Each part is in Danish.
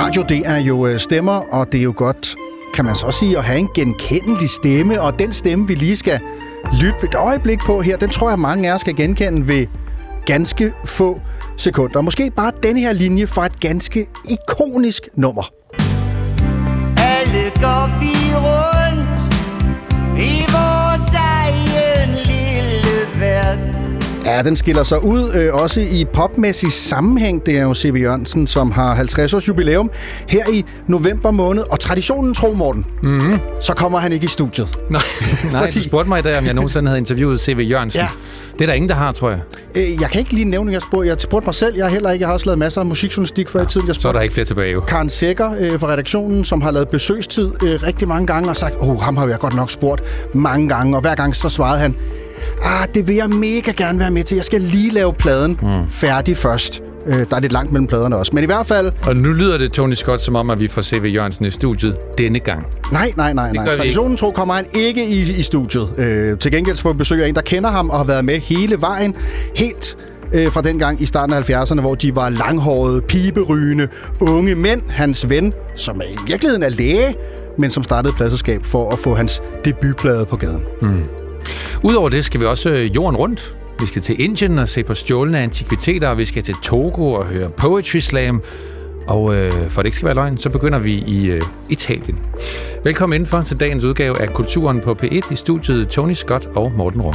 Radio, det er jo stemmer, og det er jo godt, kan man så sige, at have en genkendelig stemme. Og den stemme, vi lige skal lytte et øjeblik på her, den tror jeg, mange af jer skal genkende ved ganske få sekunder. Måske bare denne her linje fra et ganske ikonisk nummer. Alle går vi rundt i vores egen lille verden. Ja, den skiller sig ud også i popmæssig sammenhæng. Det er jo C.V. Jørgensen, som har 50 års jubilæum her i november måned. Og traditionen tro, Morten, så kommer han ikke i studiet. Nej, du spurgte mig i dag, om jeg nogensinde havde interviewet C.V. Jørgensen. Ja. Det er der ingen, der har, tror jeg. Jeg kan ikke lige nævne, jeg spurgte mig selv. Jeg har også lavet masser af musikjournalistik før i tiden. Så er der ikke flere tilbage, jo. Karen Sækker fra redaktionen, som har lavet besøgstid rigtig mange gange og sagt, ham har jeg godt nok spurgt mange gange. Og hver gang så svarede han, det vil jeg mega gerne være med til. Jeg skal lige lave pladen færdig først. Der er lidt langt mellem pladerne også. Men i hvert fald... Og nu lyder det, Tony Scott, som om, at vi får C.V. Jørgensen i studiet denne gang. Nej. Traditionen tro kommer han ikke i studiet. Til gengæld får vi besøg af en, der kender ham og har været med hele vejen. Helt fra dengang i starten af 70'erne, hvor de var langhårede, piberygende, unge mænd. Hans ven, som i virkeligheden er læge, men som startede pladselskab for at få hans debutplade på gaden. Udover det skal vi også jorden rundt. Vi skal til Indien og se på stjålne antikviteter, og vi skal til Togo og høre Poetry Slam. Og for det ikke skal være løgn, så begynder vi i Italien. Velkommen indenfor til dagens udgave af Kulturen på P1 i studiet Tony Scott og Morten Runge.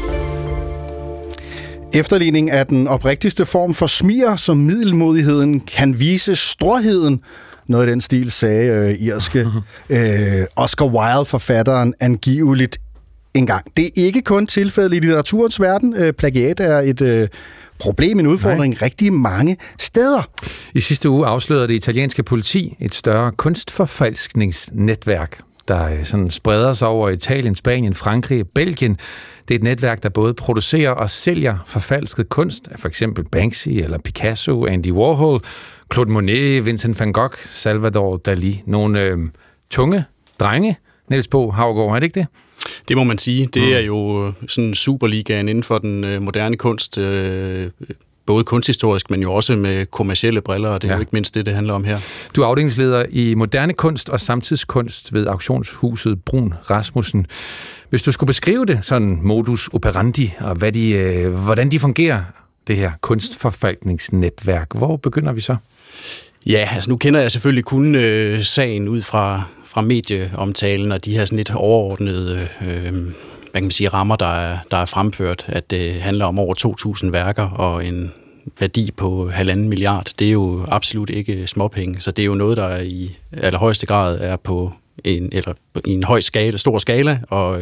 Efterligning af den oprigtigste form for smiger, som middelmodigheden kan vise stråheden. Noget i den stil sagde irske Oscar Wilde-forfatteren angiveligt engang. Det er ikke kun tilfældet i litteraturens verden. Plagiat er et problem, en udfordring rigtig mange steder. I sidste uge afslørede det italienske politi et større kunstforfalskningsnetværk, der sådan spreder sig over Italien, Spanien, Frankrig og Belgien. Det er et netværk, der både producerer og sælger forfalsket kunst af for eksempel Banksy eller Picasso, Andy Warhol, Claude Monet, Vincent van Gogh, Salvador Dali. Nogle tunge drenge, Niels Bo Havgaard, er det ikke det? Det må man sige. Det er jo sådan Superligaen inden for den moderne kunst, både kunsthistorisk, men jo også med kommercielle briller, og det er jo ikke mindst det handler om her. Du er afdelingsleder i moderne kunst og samtidskunst ved auktionshuset Bruun Rasmussen. Hvis du skulle beskrive det, sådan modus operandi, og hvordan de fungerer, det her kunstforvaltningsnetværk, hvor begynder vi så? Ja, altså nu kender jeg selvfølgelig kun sagen ud fra medieomtalen og de her sådan lidt overordnede hvad kan man sige, rammer, der er fremført, at det handler om over 2.000 værker og en værdi på 1,5 milliard. Det er jo absolut ikke småpenge, så det er jo noget, der i allerhøjeste grad er på i en høj skala, stor skala,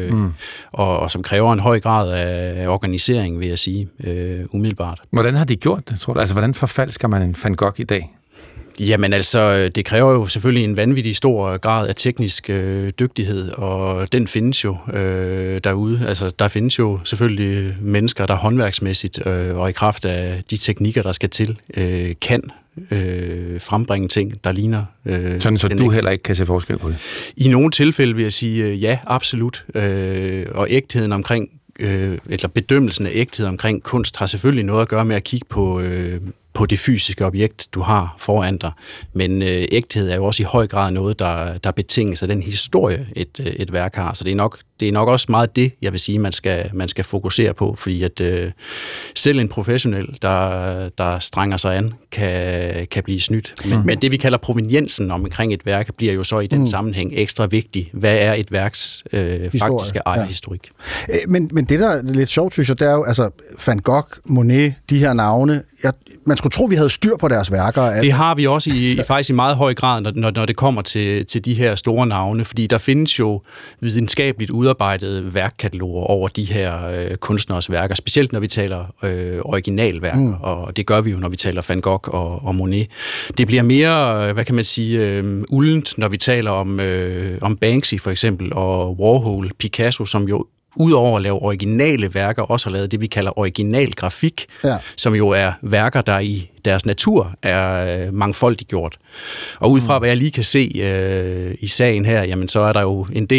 og som kræver en høj grad af organisering, vil jeg sige, umiddelbart. Hvordan har de gjort det, tror du? Altså, hvordan forfalsker man en Van Gogh i dag? Jamen altså, det kræver jo selvfølgelig en vanvittig stor grad af teknisk dygtighed, og den findes jo derude. Altså, der findes jo selvfølgelig mennesker, der håndværksmæssigt og i kraft af de teknikker, der skal til, kan frembringe ting, der ligner... Sådan, så du heller ikke kan se forskel på det? I nogle tilfælde vil jeg sige ja, absolut. Og ægtheden omkring, eller bedømmelsen af ægthed omkring kunst, har selvfølgelig noget at gøre med at kigge på det fysiske objekt, du har foran dig. Men ægthed er jo også i høj grad noget, der betinges af den historie, et værk har. Så det er nok også meget det, jeg vil sige, man skal fokusere på, fordi at selv en professionel, der strænger sig an, kan blive snydt. Men det, vi kalder proveniensen omkring et værk, bliver jo så i den sammenhæng ekstra vigtig. Hvad er et værks faktiske ejerhistorik? Men det, der er lidt sjovt, synes jeg, det er jo, altså Van Gogh, Monet, de her navne, man skulle tro, vi havde styr på deres værker. Det har vi også faktisk i meget høj grad, når det kommer til de her store navne, fordi der findes jo videnskabeligt udarbejdede værkkataloger over de her kunstneres værker, specielt når vi taler originalværker, og det gør vi jo, når vi taler Van Gogh og Monet. Det bliver mere, hvad kan man sige, uldent, når vi taler om Banksy for eksempel, og Warhol, Picasso, som jo udover at lave originale værker, også har lavet det, vi kalder original grafik, som jo er værker, der i deres natur er mangfoldigt gjort. Og ud fra, hvad jeg lige kan se i sagen her, jamen så er der jo en del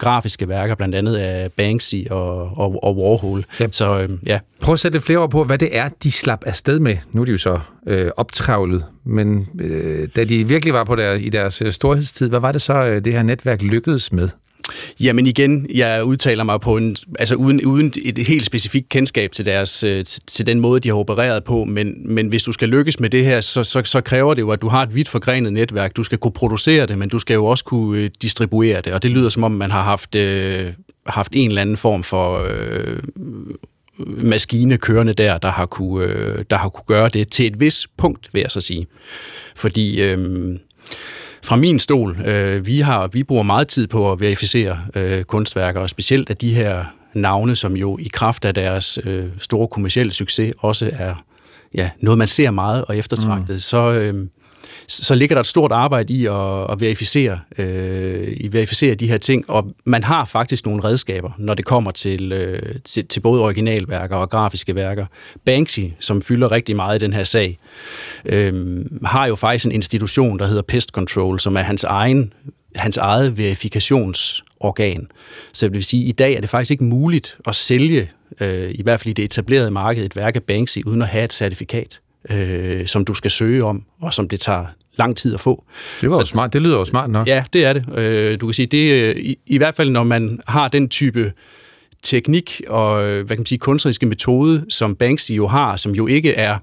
grafiske værker, blandt andet af Banksy og Warhol. Ja. Så ja. Prøv at sætte lidt flere ord på, hvad det er, de slap afsted med. Nu er de jo så optravlet, men da de virkelig var i deres storhedstid, hvad var det så, det her netværk lykkedes med? Jamen igen, jeg udtaler mig på uden et helt specifikt kendskab til den måde, de har opereret på, men hvis du skal lykkes med det her, så kræver det jo, at du har et vidt forgrenet netværk. Du skal kunne producere det, men du skal jo også kunne distribuere det, og det lyder som om, man har haft en eller anden form for maskine kørende der har kunne gøre det til et vis punkt, vil jeg så sige. Fordi fra min stol, vi bruger meget tid på at verificere kunstværker, og specielt af de her navne, som jo i kraft af deres store kommercielle succes også er noget, man ser meget og eftertragtet, så ligger der et stort arbejde i at verificere de her ting, og man har faktisk nogle redskaber, når det kommer til både originalværker og grafiske værker. Banksy, som fylder rigtig meget i den her sag, har jo faktisk en institution, der hedder Pest Control, som er hans eget verifikationsorgan. Så det vil sige, at i dag er det faktisk ikke muligt at sælge, i hvert fald i det etablerede marked, et værk af Banksy, uden at have et certifikat, som du skal søge om, og som det tager lang tid at få. Det var jo smart. Det lyder jo smart nok. Ja, det er det. Du kan sige, det i hvert fald, når man har den type teknik og kunstneriske metode, som Banksy jo har, som jo ikke er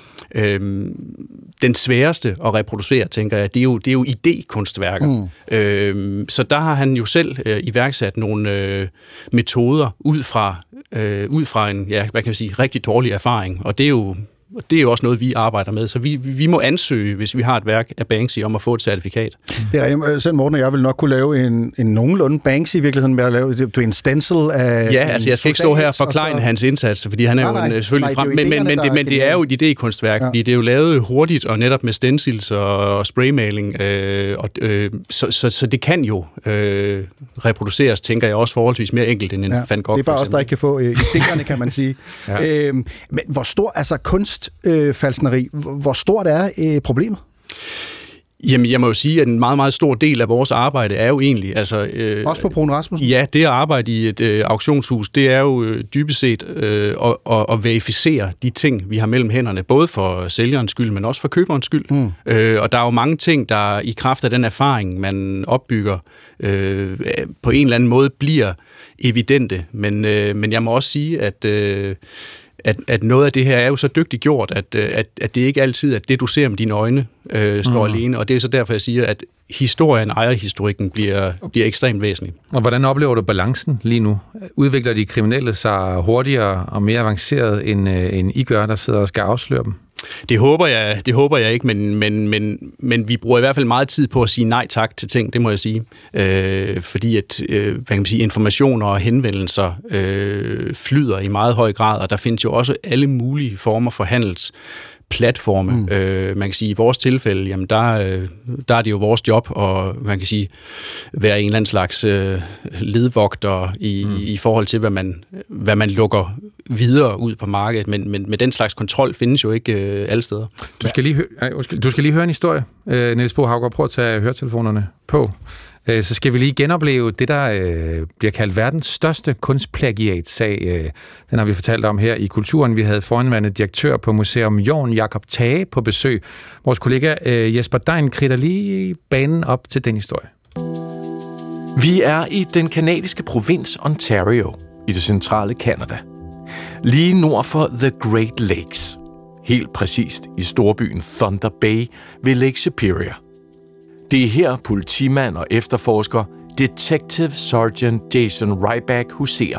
den sværeste at reproducere, tænker jeg. Det er jo idékunstværker. Så der har han jo selv iværksat nogle metoder ud fra en rigtig dårlig erfaring, og det er jo også noget, vi arbejder med. Så vi må ansøge, hvis vi har et værk af Banksy, om at få et certifikat. Ja, selv Morten og jeg vil nok kunne lave en nogenlunde Banksy i virkeligheden med at lave en stencil af... Ja, altså jeg skal ikke stå her og forklejne hans indsats, fordi han er jo selvfølgelig frem... Men det er jo et idékunstværk, fordi det er jo lavet hurtigt og netop med stencils og spraymaling, så det kan jo reproduceres, tænker jeg, også forholdsvis mere enkelt end en Van Gogh. Det er bare også der ikke kan få idéerne, kan man sige. Ja. Men hvor stor, altså kunstfalskneri, hvor stort er problemet? Jamen, jeg må jo sige, at en meget, meget stor del af vores arbejde er jo egentlig... også på Bruun Rasmussen? Ja, det at arbejde i et auktionshus, det er jo dybest set at verificere de ting, vi har mellem hænderne, både for sælgerens skyld, men også for køberens skyld. Og der er jo mange ting, der i kraft af den erfaring, man opbygger, på en eller anden måde bliver evidente. Men jeg må også sige, at noget af det her er jo så dygtigt gjort, at det ikke altid er det, du ser med dine øjne, står alene. Og det er så derfor, jeg siger, at historien, ejerhistorikken bliver ekstremt væsentlig. Og hvordan oplever du balancen lige nu? Udvikler de kriminelle sig hurtigere og mere avanceret, end I gør, der sidder og skal afsløre dem? Det håber jeg ikke, men vi bruger i hvert fald meget tid på at sige nej tak til ting, det må jeg sige. Fordi at informationer og henvendelser flyder i meget høj grad, og der findes jo også alle mulige former for handelsplatforme. Man kan sige, i vores tilfælde, jamen der er det jo vores job, og man kan sige, være en eller anden slags ledvogter i forhold til, hvad man lukker videre ud på markedet, men den slags kontrol findes jo ikke alle steder. Du skal lige høre en historie, Niels Bo Haugaard. Prøv at tage høretelefonerne på. Så skal vi lige genopleve det, der bliver kaldt verdens største kunstplagiatsag. Den har vi fortalt om her i Kulturen. Vi havde foranværende direktør på Museum Jorn, Jakob Tage, på besøg. Vores kollega Jesper Dein kridter lige banen op til den historie. Vi er i den kanadiske provins Ontario i det centrale Canada. Lige nord for The Great Lakes. Helt præcist i storbyen Thunder Bay ved Lake Superior. Det er her politimand og efterforsker Detective Sergeant Jason Ryback huserer.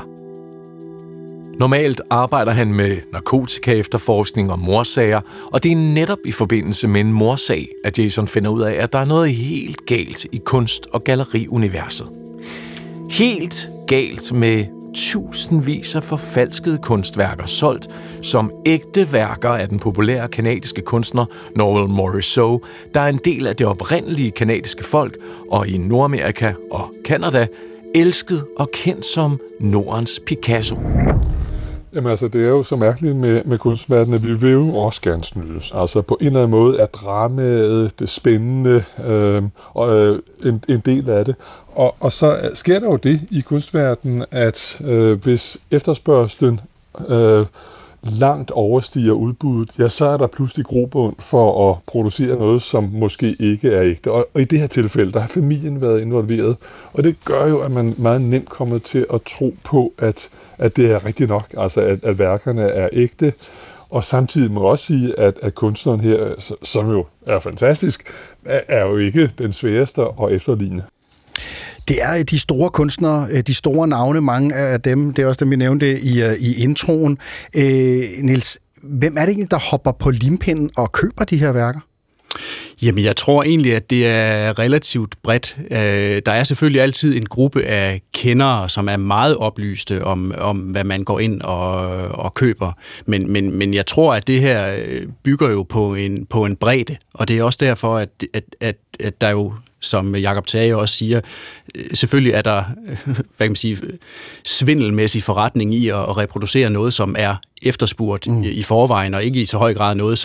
Normalt arbejder han med narkotikaefterforskning og mordsager, og det er netop i forbindelse med en mordsag, at Jason finder ud af, at der er noget helt galt i kunst- og galleriuniverset. Helt galt med tusindvis af forfalskede kunstværker solgt som ægte værker af den populære kanadiske kunstner Noel Morisseau, der er en del af det oprindelige kanadiske folk, og i Nordamerika og Canada elsket og kendt som Nordens Picasso. Jamen altså, det er jo så mærkeligt med kunstverdenen, at vi vil jo også gerne snydes. Altså på en eller anden måde er dramaet, det spændende, og en del af det. Og så sker der jo det i kunstverdenen, at hvis efterspørgslen langt overstiger udbuddet, ja, så er der pludselig grobund for at producere noget, som måske ikke er ægte. Og i det her tilfælde, der har familien været involveret, og det gør jo, at man meget nemt kommer til at tro på, at det er rigtigt nok, altså at værkerne er ægte. Og samtidig må jeg også sige, at kunstneren her, som jo er fantastisk, er jo ikke den sværeste at efterligne. Det er de store kunstnere, de store navne, mange af dem, det er også dem, vi nævnte i introen. Niels, hvem er det egentlig, der hopper på limpinden og køber de her værker? Jamen, jeg tror egentlig, at det er relativt bredt. Der er selvfølgelig altid en gruppe af kendere, som er meget oplyste om hvad man går ind og køber. Men jeg tror, at det her bygger jo på en bredde, og det er også derfor, at der jo, som Jakob Tage også siger, selvfølgelig er der, hvad kan man sige, svindelmæssig forretning i at reproducere noget, som er efterspurgt i forvejen, og ikke i så høj grad noget,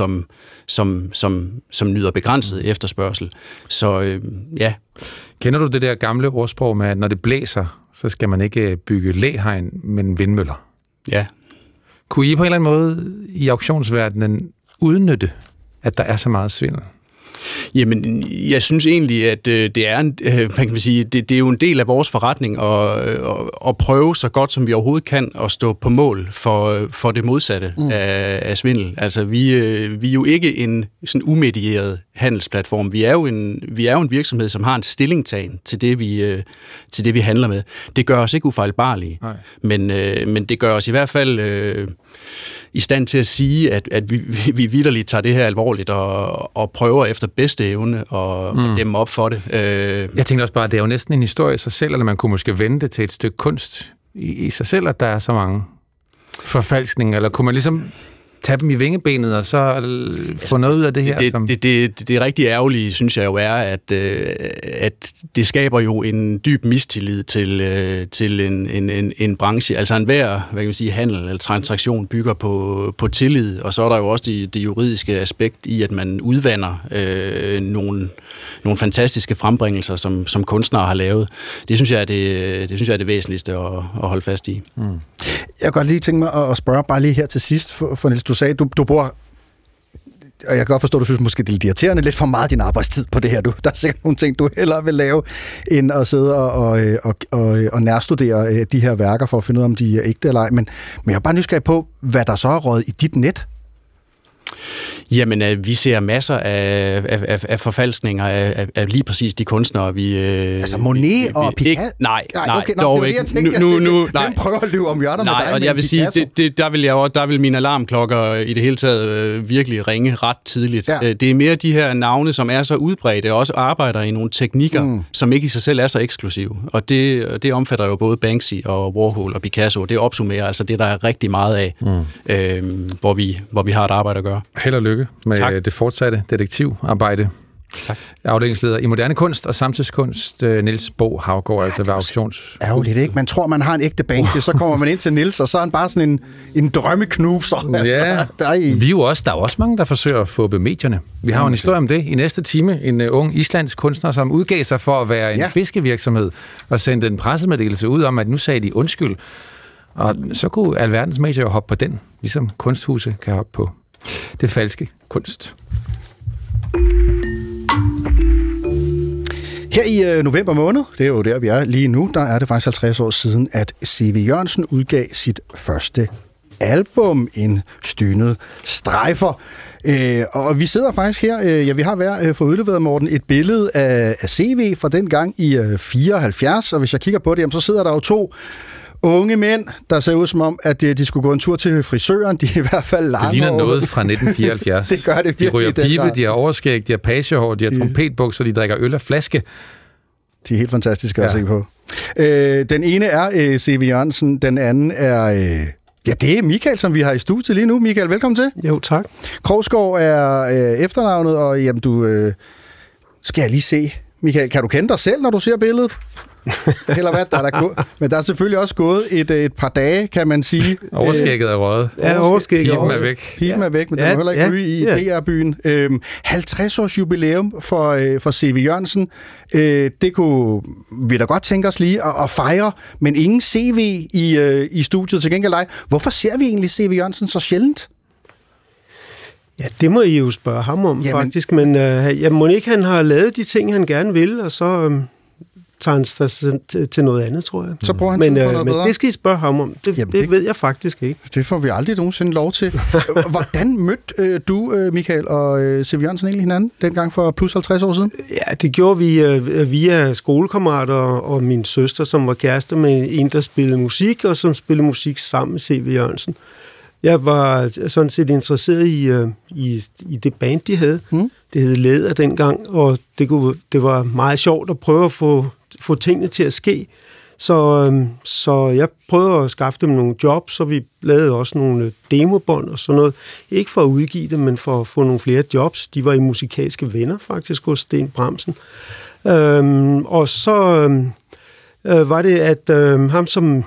som nyder begrænset efterspørgsel. Så ja. Kender du det der gamle ordsprog med, at når det blæser, så skal man ikke bygge læhegn, men vindmøller? Ja. Kunne I på en eller anden måde i auktionsverdenen udnytte, at der er så meget svindel? Jamen, jeg synes egentlig, at det er hvad kan man sige, det er jo en del af vores forretning at prøve så godt, som vi overhovedet kan, at stå på mål for det modsatte af svindel. Altså, vi er jo ikke en sådan umedieret handelsplatform. Vi er jo en virksomhed, som har en stillingtagen til det, vi handler med. Det gør os ikke ufejlbarlige, men det gør os i hvert fald i stand til at sige, at vi vitterligt tager det her alvorligt og prøver efter bedste evne og dæmme op for det. Jeg tænkte også bare, at det er jo næsten en historie i sig selv, eller man kunne måske vende det til et stykke kunst i sig selv, at der er så mange forfalskninger, eller kunne man ligesom tage dem i vingebenet og så få noget ud af det her? Det rigtig ærgerlige, synes jeg jo er, at det skaber jo en dyb mistillid til en branche. Altså enhver, hvad kan man sige, handel eller transaktion bygger på tillid, og så er der jo også det juridiske aspekt i, at man udvander nogle fantastiske frembringelser, som kunstnere har lavet. Det synes jeg er det væsentligste at holde fast i. Jeg kan godt lige tænke mig at spørge bare lige her til sidst, for Niels, du sagde, du bor, og jeg kan godt forstå, at du synes måske, det er lidt irriterende, lidt for meget din arbejdstid på det her. Der er sikkert nogle ting, du hellere vil lave, end at sidde og nærstudere de her værker, for at finde ud af, om de er ægte eller ej. Men jeg er bare nysgerrig på, hvad der så er røget i dit net. Jamen, vi ser masser af forfalskninger af lige præcis de kunstnere, vi... Altså Monet og Picasso? Nej, okay, dog det ikke. Hvem prøver at lyve om hjørner med dig? Og jeg vil sige, der vil mine alarmklokker i det hele taget virkelig ringe ret tidligt. Ja. Det er mere de her navne, som er så udbredte, og også arbejder i nogle teknikker, som ikke i sig selv er så eksklusive. Og det omfatter jo både Banksy og Warhol og Picasso. Det opsummerer altså det, der er rigtig meget af, hvor vi har et arbejde at gøre. Held og lykke med det fortsatte detektivarbejde. Tak. Afdelingsleder i moderne kunst og samtidskunst, Niels Bo Haugaard, altså ved auktions. Ærgerligt, ikke? Man tror, man har en ægte Banksy, så kommer man ind til Niels, og så er han bare sådan en drømmeknuser. Ja, altså, der er jo også mange, der forsøger at få medierne. Vi har jo en historie om det i næste time. En ung islandsk kunstner, som udgav sig for at være en fiskevirksomhed, og sendte en pressemeddelelse ud om, at nu sagde de undskyld. Og så kunne alverdens medier jo hoppe på den, ligesom kunsthuse kan hoppe på det falske kunst. Her i november måned, det er jo der, vi er lige nu, der er det faktisk 50 år siden, at C.V. Jørgensen udgav sit første album, En Stynet Strejfer. Og vi sidder faktisk her, vi har hver fået udleveret, Morten, et billede af C.V. fra den gang i 74, og hvis jeg kigger på det, så sidder der jo to unge mænd, der ser ud som om, at de skulle gå en tur til frisøren. De er i hvert fald lange. Det ligner noget fra 1974. Det gør det virkelig. De ryger pibe, de har overskæg, de har pagehår, de har trompetbukser, de drikker øl af flaske. De er helt fantastiske at se på. Den ene er C.V. Jørgensen, den anden er... det er Michael, som vi har i studiet lige nu. Michael, velkommen til. Jo, tak. Krogsgaard er efternavnet, og jamen, du skal jeg lige se. Michael, kan du kende dig selv, når du ser billedet? Eller hvad? Men der er selvfølgelig også gået et par dage, kan man sige. Overskægget er røget. Ja, overskægget Pipen er væk. Pipen er væk, men den må heller ikke ryge i DR-byen. 50-års jubilæum for C.V. Jørgensen. Det kunne vi da godt tænke os lige at fejre, men ingen CV i studiet til gengæld dig. Hvorfor ser vi egentlig C.V. Jørgensen så sjældent? Ja, det må I jo spørge ham om, faktisk. Men må ikke han har lavet de ting, han gerne vil, og så tager han sig til noget andet, tror jeg. Så bruger han tid på noget bedre. Men det skal I spørge ham om. Det ved jeg faktisk ikke. Det får vi aldrig nogensinde lov til. Hvordan mødte du, Michael, og C.V. Jørgensen egentlig hinanden dengang for plus 50 år siden? Ja, det gjorde vi via skolekammerater og min søster, som var kæreste med en, der spillede musik, og som spillede musik sammen med C.V. Jørgensen. Jeg var sådan set interesseret i det band, de havde. Det hed Læder dengang, og det var meget sjovt at prøve at få tingene til at ske. Så jeg prøvede at skaffe dem nogle jobs, så vi lavede også nogle demobånd og sådan noget. Ikke for at udgive dem, men for at få nogle flere jobs. De var i Musikalske Venner faktisk hos Sten Bramsen. Og så var det, at ham som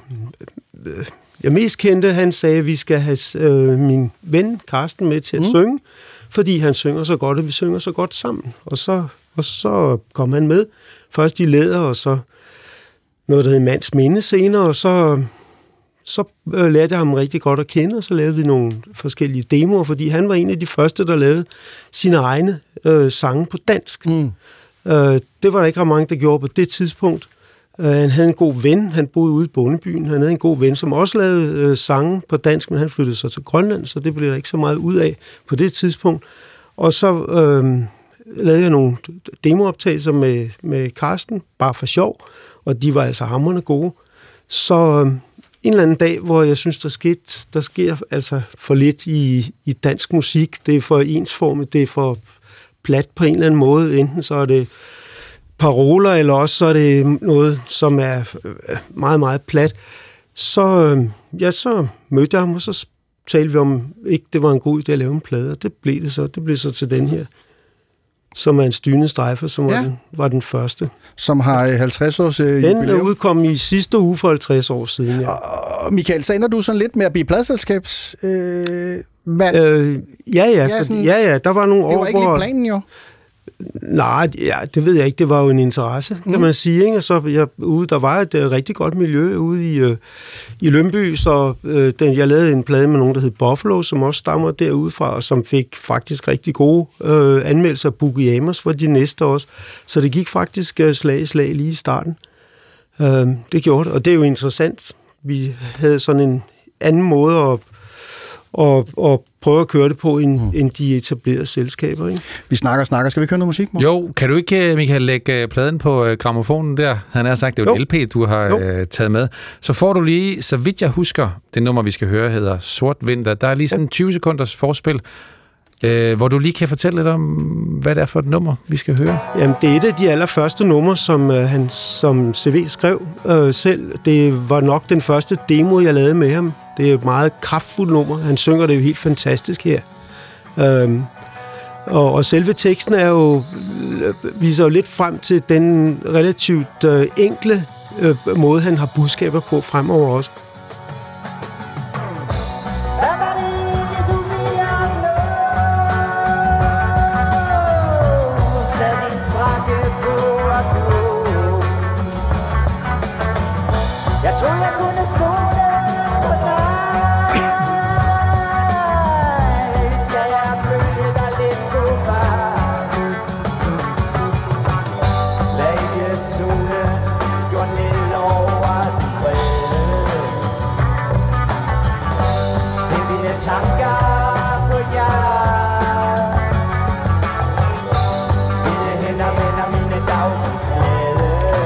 jeg mest kendte, han sagde, at vi skal have min ven Carsten med til at synge, fordi han synger så godt, og vi synger så godt sammen. Og så kom han med. Først i Læder, og så noget, der hed Mands Minde senere, og så lærte jeg ham rigtig godt at kende, og så lavede vi nogle forskellige demoer, fordi han var en af de første, der lavede sine egne sange på dansk. Det var der ikke ret mange, der gjorde på det tidspunkt. Han havde en god ven, han boede ude i Bondebyen, han havde en god ven, som også lavede sange på dansk, men han flyttede så til Grønland, så det blev der ikke så meget ud af på det tidspunkt. Og så lavede jeg nogle demooptagelser med Carsten, bare for sjov, og de var altså hamrende gode. Så en eller anden dag, hvor jeg synes, der sker altså for lidt i dansk musik, det er for ensformigt, det er for plat på en eller anden måde, enten så er det paroler, eller også så er det noget, som er meget, meget plat. Så mødte jeg ham, og så talte vi om, ikke det var en god idé at lave en plade, og det blev det så. Det blev så til den her, som er en styrende strejfer, som var den første. Som har 50 års jubilæum. Den udkom i sidste uge for 50 år siden, ja. Og Michael, så ender du sådan lidt med at blive pladselskabs mand? Ja, der var nogle år, det var ikke lige planen, jo. Nej, det ved jeg ikke. Det var jo en interesse, kan man sige. Ikke? Så der var et rigtig godt miljø ude i Lyngby, så jeg lavede en plade med nogen, der hed Buffalo, som også stammer derudefra, og som fik faktisk rigtig gode anmeldelser. Boogie Amers var de næste også. Så det gik faktisk slag i slag lige i starten. Det gjorde det, og det er jo interessant. Vi havde sådan en anden måde at prøve at køre det på, end de etablerede selskaber. Ikke? Vi snakker. Skal vi køre noget musik, mor? Jo, kan du ikke, Michael, lægge pladen på gramofonen der? Han har sagt, det er jo en LP, du har taget med. Så får du lige, så vidt jeg husker, det nummer, vi skal høre, hedder Sort Vinter. Der er lige sådan 20 sekunders forspil, hvor du lige kan fortælle lidt om, hvad det er for et nummer, vi skal høre. Jamen, det er et af de allerførste numre, som CV skrev selv. Det var nok den første demo, jeg lavede med ham. Det er et meget kraftfuldt nummer. Han synger det jo helt fantastisk her. Og selve teksten viser jo lidt frem til den relativt enkle måde, han har budskaber på fremover også. Jeg tror, jeg kunne stole på dig. Skal jeg følge dig lidt på vej? Lad solen gå ned over den bredde. Se mine tanker på jer. Mine hænder vender mine dagsglæde.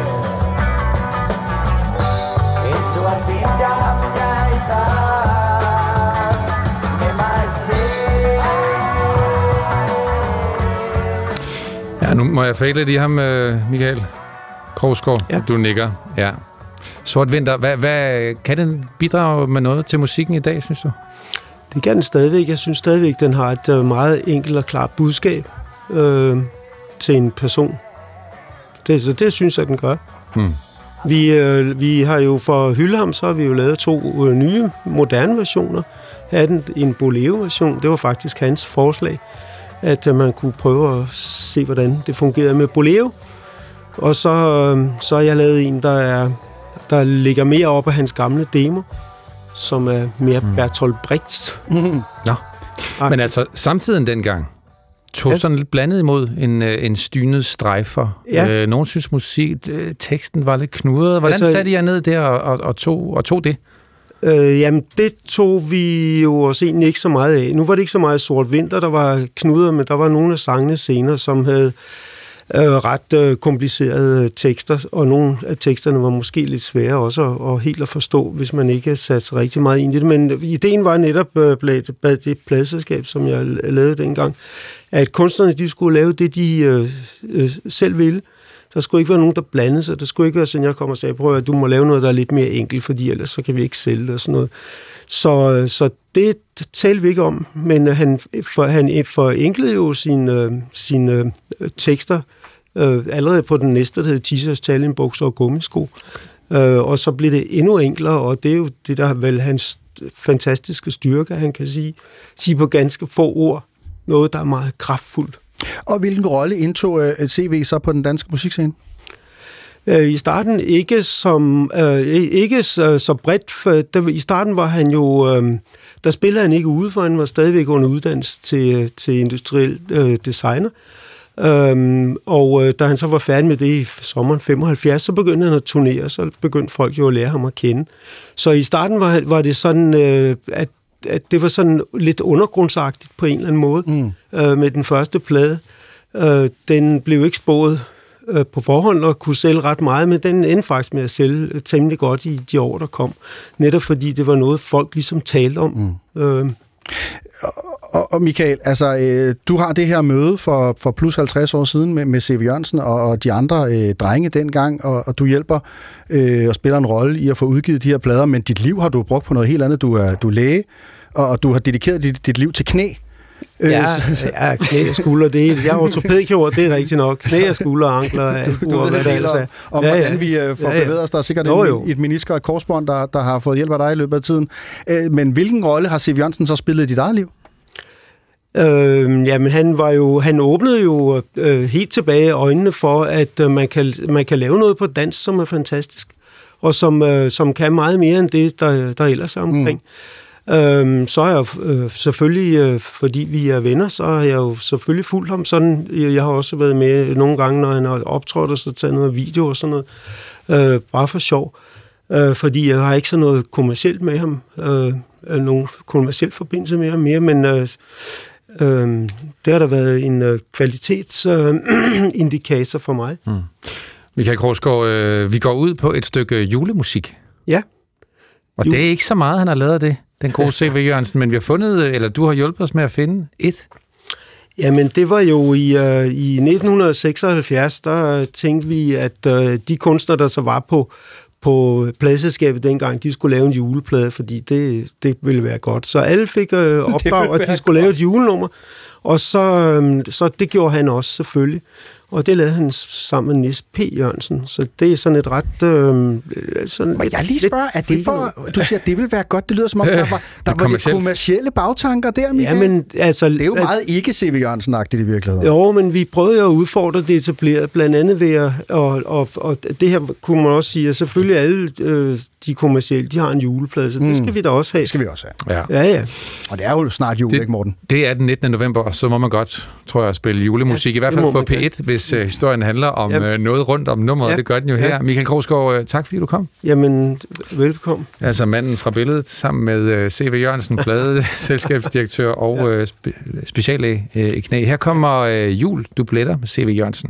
Så at vinter jeg i dag med mig selv. Ja, nu må jeg fælde lidt i ham, Michael Krogsgaard. Ja. Du nikker. Ja. Sort Vinter, hvad kan den bidrage med noget til musikken i dag, synes du? Det kan den stadigvæk. Jeg synes stadigvæk, den har et meget enkelt og klart budskab til en person. Så det synes jeg, den gør. Vi har jo for hylde ham, så har vi jo lavet 2 nye, moderne versioner af den. En bolero-version, det var faktisk hans forslag, at man kunne prøve at se, hvordan det fungerede med bolero. Og så har jeg lavet en, der ligger mere op af hans gamle demo, som er mere Bertolt Brecht. Nå. Men altså, samtiden dengang tog sådan lidt blandet imod en stynet strejfer. Ja. Nogen synes teksten var lidt knudret. Hvordan satte jeg ned der og tog det? Jamen, det tog vi jo også egentlig ikke så meget af. Nu var det ikke så meget Sort Vinter, der var knuder, men der var nogle af sangene senere, som havde ret komplicerede tekster, og nogle af teksterne var måske lidt svære også at helt at forstå, hvis man ikke satte sig rigtig meget ind i det. Men ideen var netop det pladeselskab, som jeg lavede dengang, at kunstnerne de skulle lave det, de selv ville. Der skulle ikke være nogen, der blandede sig. Der skulle ikke være sådan, jeg kommer og sagde, prøv at du må lave noget, der er lidt mere enkelt, fordi ellers så kan vi ikke sælge det og sådan noget. Så det talte vi ikke om, men han forenklede jo sine tekster allerede på den næste, der hedder T-shirts, taljenbukser og gummisko. Og så blev det endnu enklere, og det er jo det, der er vel hans fantastiske styrke, han kan sige på ganske få ord noget, der er meget kraftfuldt. Og hvilken rolle indtog CV så på den danske musikscene? I starten ikke så bredt. I starten var han jo... Der spillede han ikke ude, for han var stadigvæk under uddannelse til industriel designer. Og da han så var færdig med det i sommeren 75, så begyndte han at turnere, så begyndte folk jo at lære ham at kende. Så i starten var det sådan, at det var sådan lidt undergrundsagtigt på en eller anden måde med den første plade. Den blev ikke spået på forhånd og kunne sælge ret meget, men den endte faktisk med at sælge temmelig godt i de år, der kom. Netop fordi det var noget, folk ligesom talte om. Og Michael, altså, du har det her møde for plus 50 år siden med C.V. Jørgensen og de andre drenge dengang, og du hjælper og spiller en rolle i at få udgivet de her plader, men dit liv har du brugt på noget helt andet. Du er læge, og du har dedikeret dit liv til knæ. Ja, knæ og skulder, det hele. Jeg er ortopædkirurg, det er rigtigt nok. Knæ og skulder, ankler, albuer, hvad det ellers er. Om hvordan vi får bevæget os. Der er sikkert et menisk og et korsbånd, der har fået hjælp af dig i løbet af tiden. Men hvilken rolle har C.V. Jørgensen så spillet i dit eget liv? Jamen han åbnede jo helt tilbage øjnene for, at man kan lave noget på dans, som er fantastisk, og som kan meget mere end det, der ellers er omkring. Så har jeg selvfølgelig, fordi vi er venner, så har jeg jo selvfølgelig fulgt ham sådan. Jeg har også været med nogle gange, når han har optrådt og så taget noget video og sådan noget, bare for sjov. Fordi jeg har ikke sådan noget kommercielt med ham, nogen kommerciel forbindelse med ham mere, men det har der været en kvalitetsindikator for mig. Michael Krogsgaard, vi går ud på et stykke julemusik. Ja. Og det er ikke så meget, han har lavet det, den gode C.V. Jørgensen, men vi har fundet, eller du har hjulpet os med at finde et. Jamen, det var jo i 1976, der tænkte vi, at de kunstnere, der så var på pladeselskabet dengang, de skulle lave en juleplade, fordi det ville være godt. Så alle fik opdrag, at de skulle lave et julenummer, og så det gjorde han også selvfølgelig. Og det lavede han sammen med Nis P. Jørgensen. Så det er sådan et ret... Må jeg lige spørge, er det for... Du siger, at det vil være godt. Det lyder som om, der var de kommercielle bagtanker der, Michael. Ja, men altså... Det er jo meget ikke C.V. Jørgensen-agtigt i virkeligheden. Jo, men vi prøvede jo at udfordre det etableret, blandt andet ved at... Og det her kunne man også sige, at selvfølgelig alle de kommercielle, de har en juleplade, så det skal vi da også have. Det skal vi også have. Ja. Og det er jo snart jul, ikke Morten? Det er den 19. november, og så må man godt, tror jeg, spille julemusik. I hvert fald på P1, hvis historien handler om noget rundt om nummeret. Ja. Det gør den jo her. Michael Krogsgaard, tak fordi du kom. Jamen, velkommen. Altså manden fra billedet, sammen med C.V. Jørgensen, pladeselskabsdirektør og speciallæge i knæ. Her kommer Jul, dubletter med C.V. Jørgensen.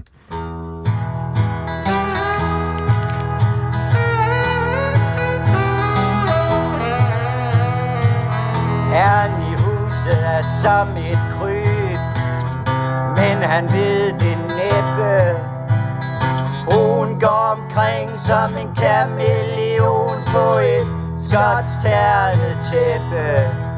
Herren i huset er som et kryb, men han ved det næppe. Fruen går omkring som en kameleon på et skotsternet tæppe.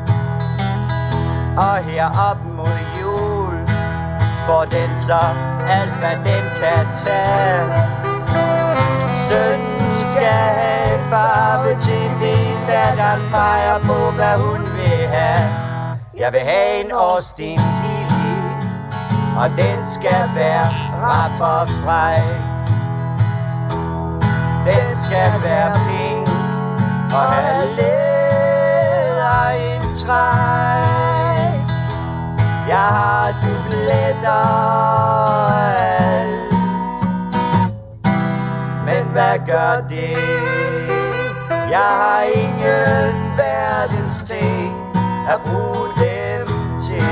Og her op mod jul får den så alt hvad den kan tage. Sønnen skal have farve til min, datteren peger på, hvad hun vil have. Jeg vil have en Austin Healey, og den skal være rap og frej. Den skal være pink og have læderindtræk. Jeg har dubletter og alt, men hvad gør det? Jeg har ingen verdens ting at bruge dem til.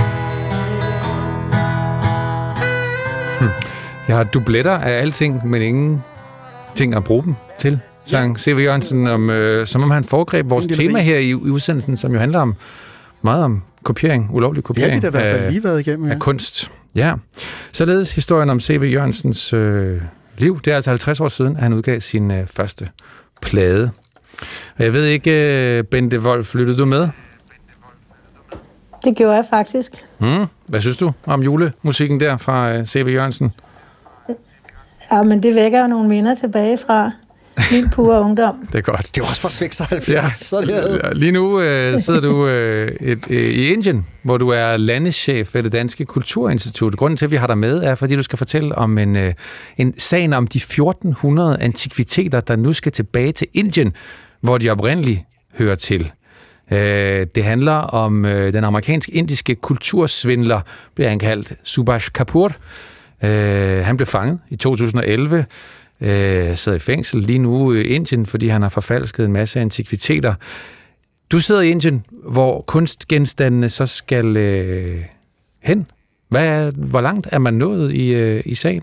Jeg har dubletter af alting, men ingen ting at bruge dem til, sang C.V. Jørgensen, som om han foregreb vores tema her i udsendelsen, som jo handler om meget om kopiering, ulovlig kopiering det har vi da i hvert fald lige været igennem, af kunst. Ja. Således historien om C.V. Jørgensens liv. Det er altså 50 år siden, at han udgav sin første plade. Jeg ved ikke, Bente Wolf, lyttede du med? Det gjorde jeg faktisk. Hvad synes du om julemusikken der fra C.V. Jørgensen? Ja, men det vækker jo nogle minder tilbage fra min pure ungdom. Det er godt. Det var også fra 76. Ja. Lige nu sidder du i Indien, hvor du er landeschef ved det Danske Kulturinstitut. Grunden til, at vi har dig med, er, fordi du skal fortælle om en sag om de 1400 antikviteter, der nu skal tilbage til Indien, hvor de oprindeligt hører til. Det handler om den amerikansk-indiske kultursvindler, bliver han kaldt, Subhash Kapoor. Han blev fanget i 2011, sidder i fængsel lige nu i Indien, fordi han har forfalsket en masse antikviteter. Du sidder i Indien, hvor kunstgenstandene så skal hen. Hvor langt er man nået i sagen?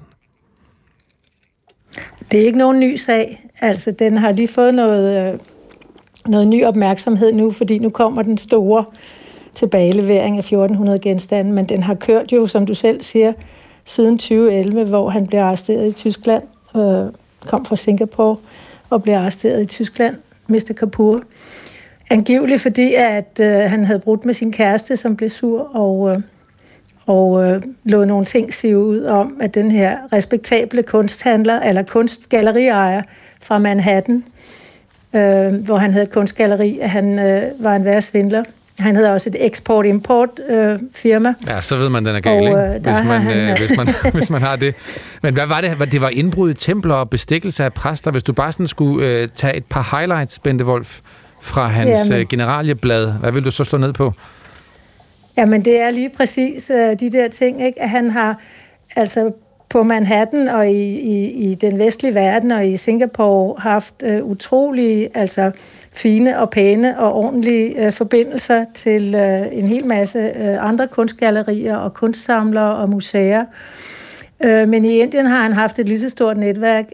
Det er ikke nogen ny sag. Altså, den har lige fået noget ny opmærksomhed nu, fordi nu kommer den store tilbagelevering af 1400 genstande, men den har kørt jo, som du selv siger, siden 2011, hvor han blev arresteret i Tyskland, kom fra Singapore og blev arresteret i Tyskland, Mr. Kapoor. Angiveligt fordi, at han havde brudt med sin kæreste, som blev sur, og lod nogle ting sive ud om, at den her respektable kunsthandler, eller kunstgalleriejer fra Manhattan, hvor han havde et kunstgalleri, at han var en værre svindler. Han havde også et eksport-import firma. Ja, så ved man, den er gal, ikke? Hvis man har det. Men hvad var det? Det var indbrud i templer og bestikkelse af præster. Hvis du bare sådan skulle tage et par highlights, Bente Wolf, fra hans generalieblad, hvad vil du så slå ned på? Jamen, det er lige præcis de der ting, ikke? At han har altså på Manhattan og i den vestlige verden og i Singapore haft utrolige, altså fine og pæne og ordentlige forbindelser til en hel masse andre kunstgallerier og kunstsamlere og museer. Men i Indien har han haft et lige så stort netværk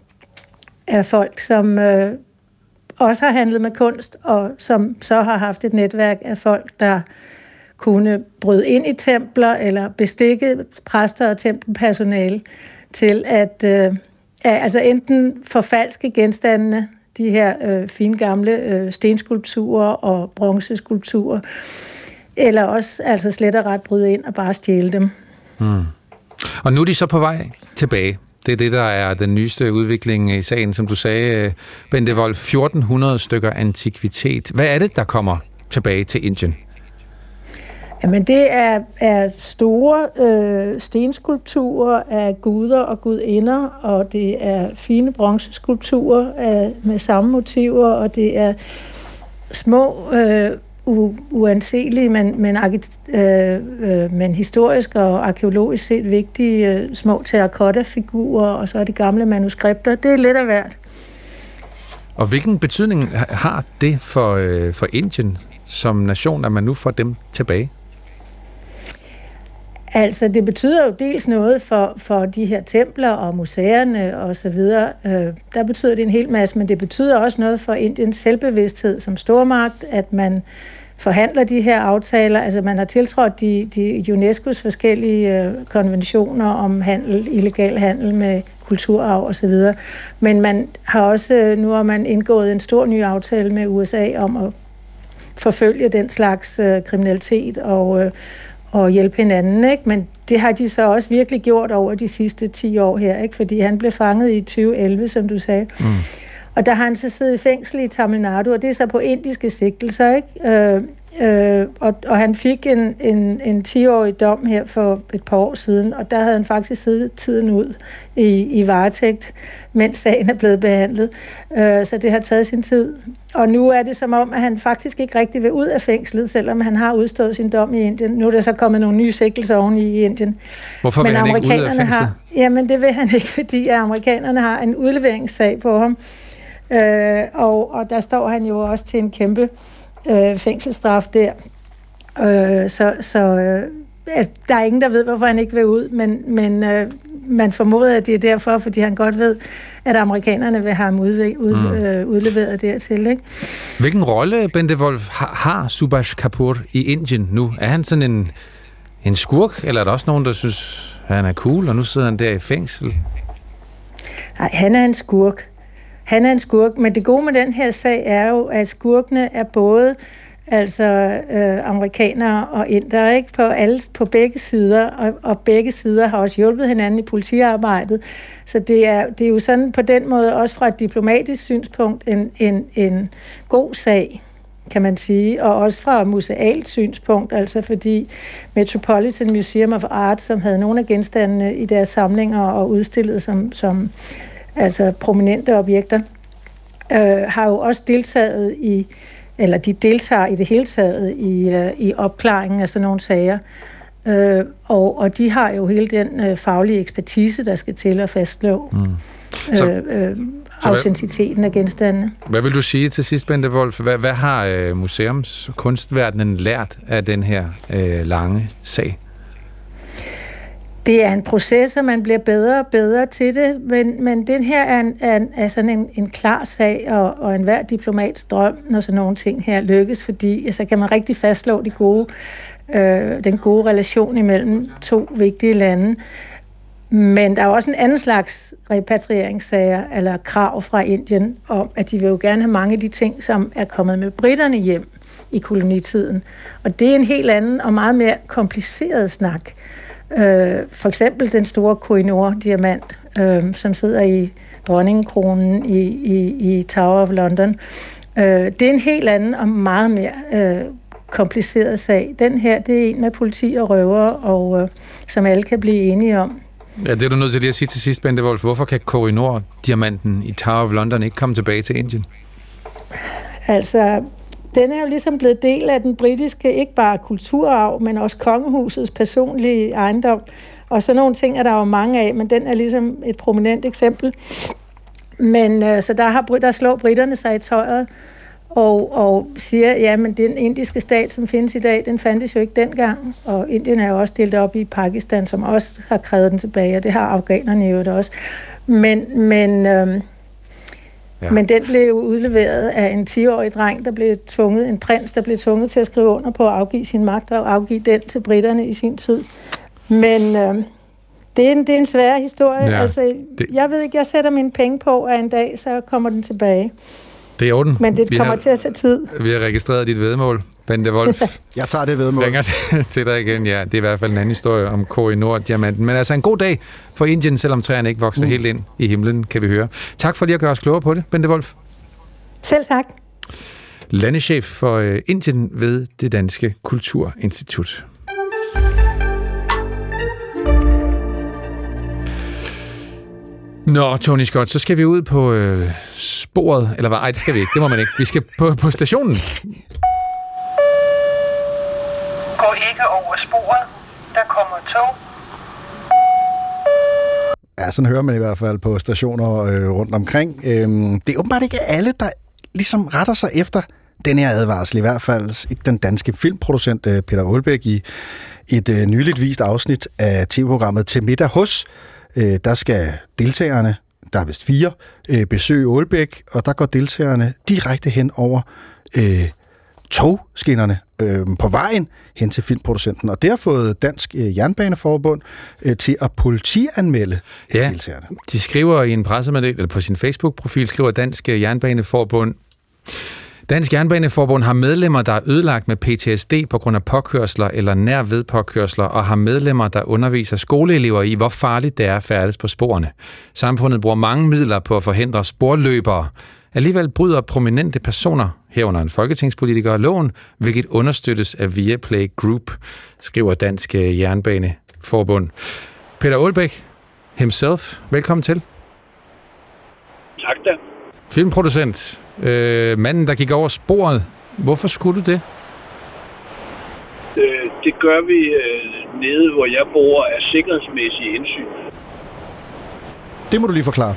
af folk, som også har handlet med kunst, og som så har haft et netværk af folk, der kunne bryde ind i templer eller bestikke præster og tempelpersonale til at altså enten forfalske genstandene, de her fine gamle stenskulpturer og bronzeskulpturer, eller også altså slet og ret bryde ind og bare stjæle dem. Og nu er de så på vej tilbage. Det er det, der er den nyeste udvikling i sagen, som du sagde, Bente Wolf, 1400 stykker antikvitet. Hvad er det, der kommer tilbage til Indien? Jamen, det er store stenskulpturer af guder og gudinder, og det er fine bronzeskulpturer med samme motiver, og det er små, uanselige, men historisk og arkeologisk set vigtige små terracotta-figurer, og så er det gamle manuskripter. Det er lidt af hvert. Og hvilken betydning har det for Indien som nation, at man nu får dem tilbage? Altså, det betyder jo dels noget for de her templer og museerne og så videre. Der betyder det en hel masse, men det betyder også noget for Indiens selvbevidsthed som stormagt, at man forhandler de her aftaler. Altså, man har tiltrådt de UNESCO's forskellige konventioner om handel, illegal handel med kulturarv og så videre. Men man har også, nu har man indgået en stor ny aftale med USA om at forfølge den slags kriminalitet og hjælpe hinanden, ikke? Men det har de så også virkelig gjort over de sidste 10 år her, ikke? Fordi han blev fanget i 2011, som du sagde. Og der har han så siddet i fængsel i Tamil Nadu, og det er så på indiske sigtelser, ikke? Og han fik en 10-årig dom her for et par år siden, og der havde han faktisk siddet tiden ud i varetægt, mens sagen er blevet behandlet. Så det har taget sin tid. Og nu er det som om, at han faktisk ikke rigtig vil ud af fængslet, selvom han har udstået sin dom i Indien. Nu er der så kommet nogle nye sigtelser oven i Indien. Hvorfor vil han ikke ud af fængslet? Jamen det vil han ikke, fordi amerikanerne har en udleveringssag på ham. Og der står han jo også til en kæmpe fængselsstraf der. At der er ingen, der ved, hvorfor han ikke vil ud, men man formoder, at det er derfor, fordi han godt ved, at amerikanerne vil have ham udleveret dertil. Ikke? Hvilken rolle, Bente Wolf, har Subhash Kapoor i Indien nu? Er han sådan en skurk, eller er der også nogen, der synes, at han er cool, og nu sidder han der i fængsel? Nej, han er en skurk. Han er en skurk, men det gode med den her sag er jo, at skurkene er både amerikanere og indere, ikke? På begge sider, og begge sider har også hjulpet hinanden i politiarbejdet. Så det er jo sådan på den måde, også fra et diplomatisk synspunkt, en god sag, kan man sige, og også fra et musealt synspunkt, altså fordi Metropolitan Museum of Art, som havde nogle af genstandene i deres samlinger og udstillet som altså prominente objekter, har jo også deltaget de deltager i det hele taget i opklaringen af sådan nogle sager. Og de har jo hele den faglige ekspertise, der skal til at fastslå autenticiteten af genstandene. Hvad vil du sige til sidst, Bente Wolf? Hvad har museums- og kunstverdenen lært af den her lange sag? Det er en proces, og man bliver bedre og bedre til det, men den her er sådan en klar sag, og enhver diplomats drøm, når sådan nogle ting her lykkes, fordi så kan man rigtig fastslå den gode relation imellem to vigtige lande. Men der er også en anden slags repatrieringssager, eller krav fra Indien, om at de vil jo gerne have mange af de ting, som er kommet med britterne hjem i kolonitiden. Og det er en helt anden og meget mere kompliceret snak. For eksempel den store Koh-i-Noor-diamant, som sidder i dronningekronen i Tower of London. Det er en helt anden og meget mere kompliceret sag. Den her, det er en med politi og røvere, og som alle kan blive enige om. Ja, det er du nødt til lige at sige til sidst, Bente Wolf. Hvorfor kan Koh-i-Noor-diamanten i Tower of London ikke komme tilbage til Indien? Altså, den er jo ligesom blevet del af den britiske, ikke bare kulturarv, men også kongehusets personlige ejendom. Og sådan nogle ting er der jo mange af, men den er ligesom et prominent eksempel. Men så der slår britterne sig i tøjet og siger, ja, men den indiske stat, som findes i dag, den fandtes jo ikke dengang. Og Indien er jo også delt op i Pakistan, som også har krævet den tilbage, og det har afghanerne jo også. Men den blev udleveret af en 10-årig dreng, en prins, der blev tvunget til at skrive under på at afgive sin magt og afgive den til britterne i sin tid. Men det er en svær historie. Ja, altså, jeg ved ikke, jeg sætter mine penge på, at en dag, så kommer den tilbage. Det er orden. Men det kommer til at tage tid. Vi har registreret dit væddemål, Bente Wolf. Jeg tager det væddemål. Ringer til dig igen, ja. Det er i hvert fald en anden historie om Koh-i-Noor-diamanten. Men altså en god dag for Indien, selvom træerne ikke vokser helt ind i himlen, kan vi høre. Tak for lige at gøre os klogere på det, Bente Wolf. Selv tak. Landeschef for Indien ved det Danske Kulturinstitut. Nå, Tony Scott, så skal vi ud på sporet, eller hvad? Ej, det skal vi ikke, det må man ikke. Vi skal på stationen. Gå ikke over sporet, der kommer tog. Ja, sådan hører man i hvert fald på stationer rundt omkring. Det er åbenbart ikke alle, der ligesom retter sig efter den her advarsel, i hvert fald ikke den danske filmproducent Peter Aalbæk i et nyligt vist afsnit af tv-programmet Til middag hos. Der skal deltagerne, der er vist 4, besøge Aalbæk, og der går deltagerne direkte hen over togskinnerne på vejen hen til filmproducenten. Og det har fået Dansk Jernbaneforbund til at politianmelde deltagerne. De skriver i en pressemeddelelse, eller på sin Facebook-profil, skriver Dansk Jernbaneforbund: Dansk Jernbaneforbund har medlemmer, der er ødelagt med PTSD på grund af påkørsler eller nær ved påkørsler, og har medlemmer, der underviser skoleelever i, hvor farligt det er at færdes på sporene. Samfundet bruger mange midler på at forhindre sporløbere. Alligevel bryder prominente personer, herunder en folketingspolitiker, loven, hvilket understøttes af Viaplay Group, skriver Dansk Jernbaneforbund. Peter Aalbæk himself, velkommen til. Tak da. Filmproducent. Manden, der gik over sporet. Hvorfor skulle du det? Det gør vi nede, hvor jeg bor, af sikkerhedsmæssige hensyn. Det må du lige forklare.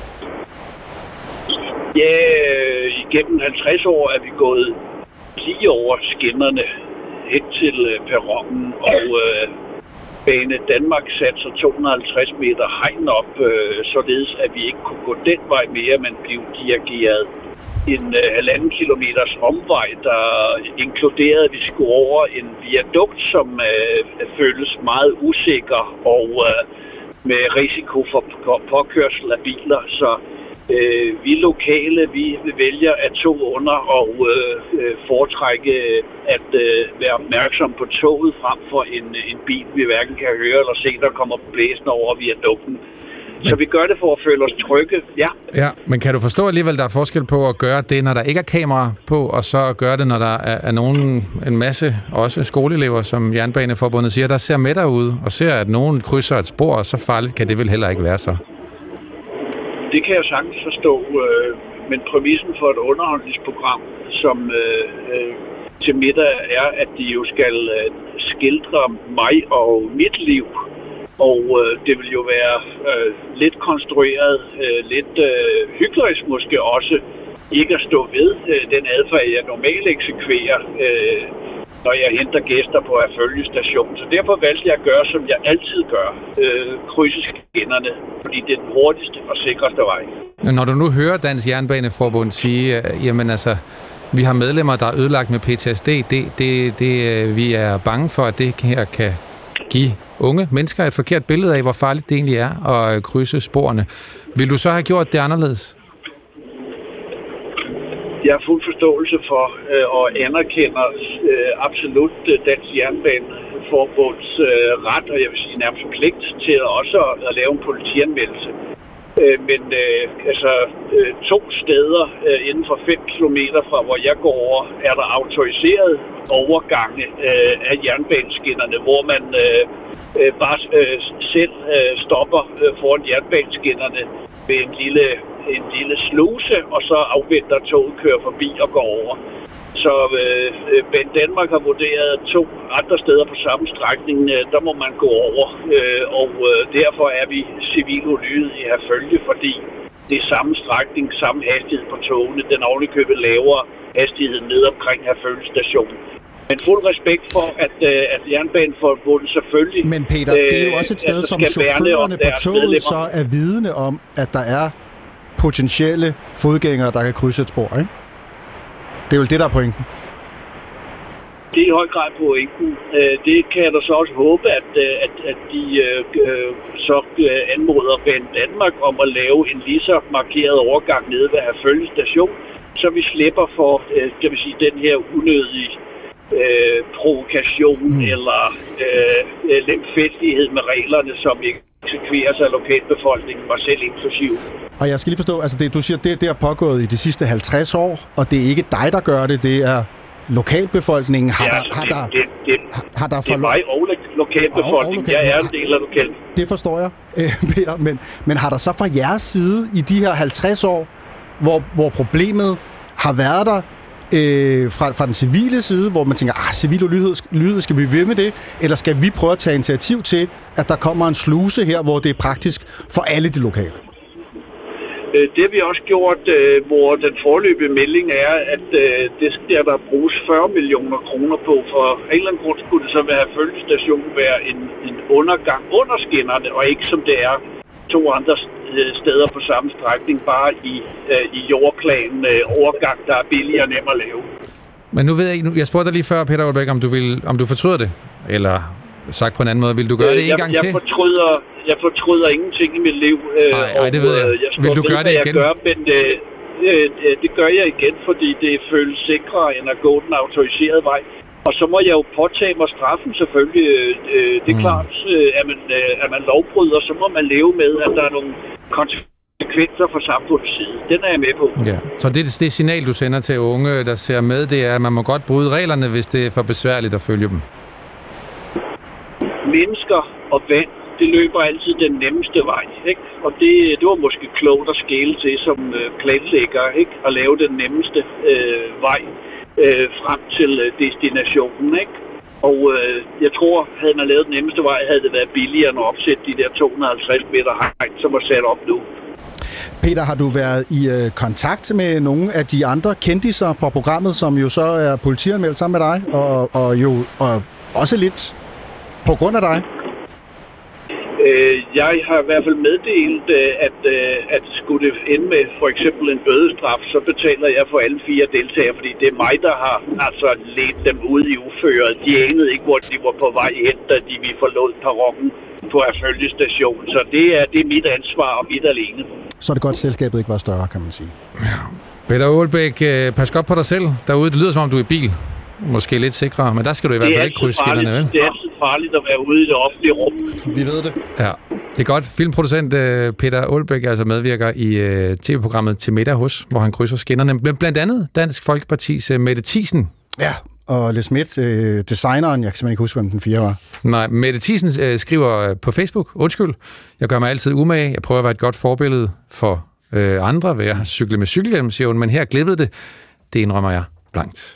Ja, igennem 50 år er vi gået lige over skinnerne hen til perronen, og Bane Danmark satte så 250 meter hegn op, således at vi ikke kunne gå den vej mere, men blev dirigeret en 1,5 kilometers omvej, der inkluderede, at vi skulle over en viadukt, som føles meget usikker og med risiko for påkørsel af biler. Så vi lokale, vi vælger at tog under og foretrække at være opmærksom på toget frem for en bil, vi hverken kan høre eller se, der kommer blæsende over viadukten. Så vi gør det for at føle os trygge, ja. Ja, men kan du forstå alligevel, der er forskel på at gøre det, når der ikke er kamera på, og så gøre det, når der er en masse, også skoleelever, som Jernbaneforbundet siger, der ser med derude og ser, at nogen krydser et spor, og så farligt kan det vel heller ikke være så? Det kan jeg sagtens forstå, men præmissen for et underholdningsprogram, som til middag er, at de jo skal skildre mig og mit liv. Og det vil jo være lidt konstrueret, lidt hyklerisk måske også, ikke at stå ved den adfærd, jeg normalt eksekverer, når jeg henter gæster på Herfølge station. Så derfor valgte jeg at gøre, som jeg altid gør, krydse skinnerne, fordi det er den hurtigste og sikreste vej. Når du nu hører Dansk Jernbaneforbund sige, jamen altså, vi har medlemmer, der er ødelagt med PTSD, vi er bange for, at det her kan give unge mennesker et forkert billede af, hvor farligt det egentlig er at krydse sporene. Vil du så have gjort det anderledes? Jeg har fuld forståelse for og anerkender absolut Dansk Jernbaneforbunds ret, og jeg vil sige nærmest pligt til også at lave en politianmeldelse. Men altså 2 steder inden for 5 kilometer fra, hvor jeg går over, er der autoriseret overgange af jernbaneskinnerne, hvor man bare selv stopper foran jernbaneskinnerne ved en lille sluse, og så afventer toget kører forbi og går over. Så Bane Danmark har vurderet 2 andre steder på samme strækning, der må man gå over, og derfor er vi civil ulydige i Herfølge, fordi det er samme strækning, samme hastighed på togene, den ovenikøbet lavere hastighed ned omkring Herfølge station. Men fuld respekt for, at Jernbaneforbundet selvfølgelig... Men Peter, det er jo også et sted, som chaufførerne på toget så er vidne om, at der er potentielle fodgængere, der kan krydse et spor, ikke? Det er jo det, der er pointen. Det er i høj grad pointen. Det kan jeg da så også håbe, at de så anmoder Bane Danmark om at lave en lige så markeret overgang nede ved Herfølge station, så vi slipper for, kan vi sige, den her unødige provokation eller lemfældighed med reglerne, som eksekveres af lokalbefolkningen, og selv inklusiv. Og jeg skal lige forstå, altså du siger, det er pågået i de sidste 50 år, og det er ikke dig, der gør det, det er lokalbefolkningen. Det er mig og lokalbefolkningen. Jeg er en del af lokalbefolkningen. Det forstår jeg, Peter, men har der så fra jeres side i de her 50 år, hvor problemet har været der, fra den civile side, hvor man tænker, civil ulydighed, skal vi blive ved med det? Eller skal vi prøve at tage initiativ til, at der kommer en sluse her, hvor det er praktisk for alle de lokale? Det har vi også gjort, hvor den foreløbige melding er, at det skal der bruges 40 millioner kroner på. For en eller anden grund skulle det så være følgestation være en undergang under skinnerne, og ikke som det er 2 andre steder på samme strækning, bare i jordplanen overgang, der er billigere og nem at lave. Men nu ved jeg ikke, jeg spurgte dig lige før, Peter Aalbæk, om du fortryder det, eller sagt på en anden måde, vil du gøre det en gang til? Jeg fortryder ingenting i mit liv. Nej, det ved jeg. Vil du gøre det igen? det gør jeg igen, fordi det føles sikrere end at gå den autoriserede vej. Og så må jeg jo påtage mig straffen selvfølgelig. Det er klart, at man lovbryder, så må man leve med, at der er nogle konsekvenser fra samfundets side. Den er jeg med på. Ja. Så det signal, du sender til unge, der ser med, det er, at man må godt bryde reglerne, hvis det er for besværligt at følge dem. Mennesker og vand, det løber altid den nemmeste vej, ikke? Og det var måske klogt at skele til som planlægger, ikke? At lave den nemmeste vej frem til destinationen, ikke? Og jeg tror, havde man lavet den nemmeste vej, havde det været billigere end at opsætte de der 250 meter hegn, som er sat op nu. Peter, har du været i kontakt med nogle af de andre kendiser på programmet, som jo så er politianmeldt sammen med dig, og også lidt på grund af dig? Jeg har i hvert fald meddelt, at skulle det ende med for eksempel en bødestraf, så betaler jeg for alle 4 deltagere, fordi det er mig, der har altså ledt dem ud i uføret. De anede ikke, hvor de var på vej hen, da vi forlod perronen på følgestation. Så det er mit ansvar og mit alene. Så er det godt, at selskabet ikke var større, kan man sige. Ja. Peter Aalbæk, pas godt på dig selv derude. Det lyder som om, du er i bil. Måske lidt sikrere, men der skal du i hvert fald ikke krydse skinnerne, vel? Det er altid farligt at være ude i det offentlige rum. Vi ved det. Ja, det er godt. Filmproducent Peter Aalbæk altså medvirker i tv-programmet Til middag hos, hvor han krydser skinnerne. Blandt andet Dansk Folkepartis Mette Thiesen. Ja, og Les Schmidt, designeren, jeg kan simpelthen ikke huske, hvem den 4 var. Nej, Mette Thiesen skriver på Facebook, undskyld, jeg gør mig altid umage, jeg prøver at være et godt forbillede for andre ved at cykle med cykelhjelm, siger hun, men her glippede det indrømmer jeg blankt.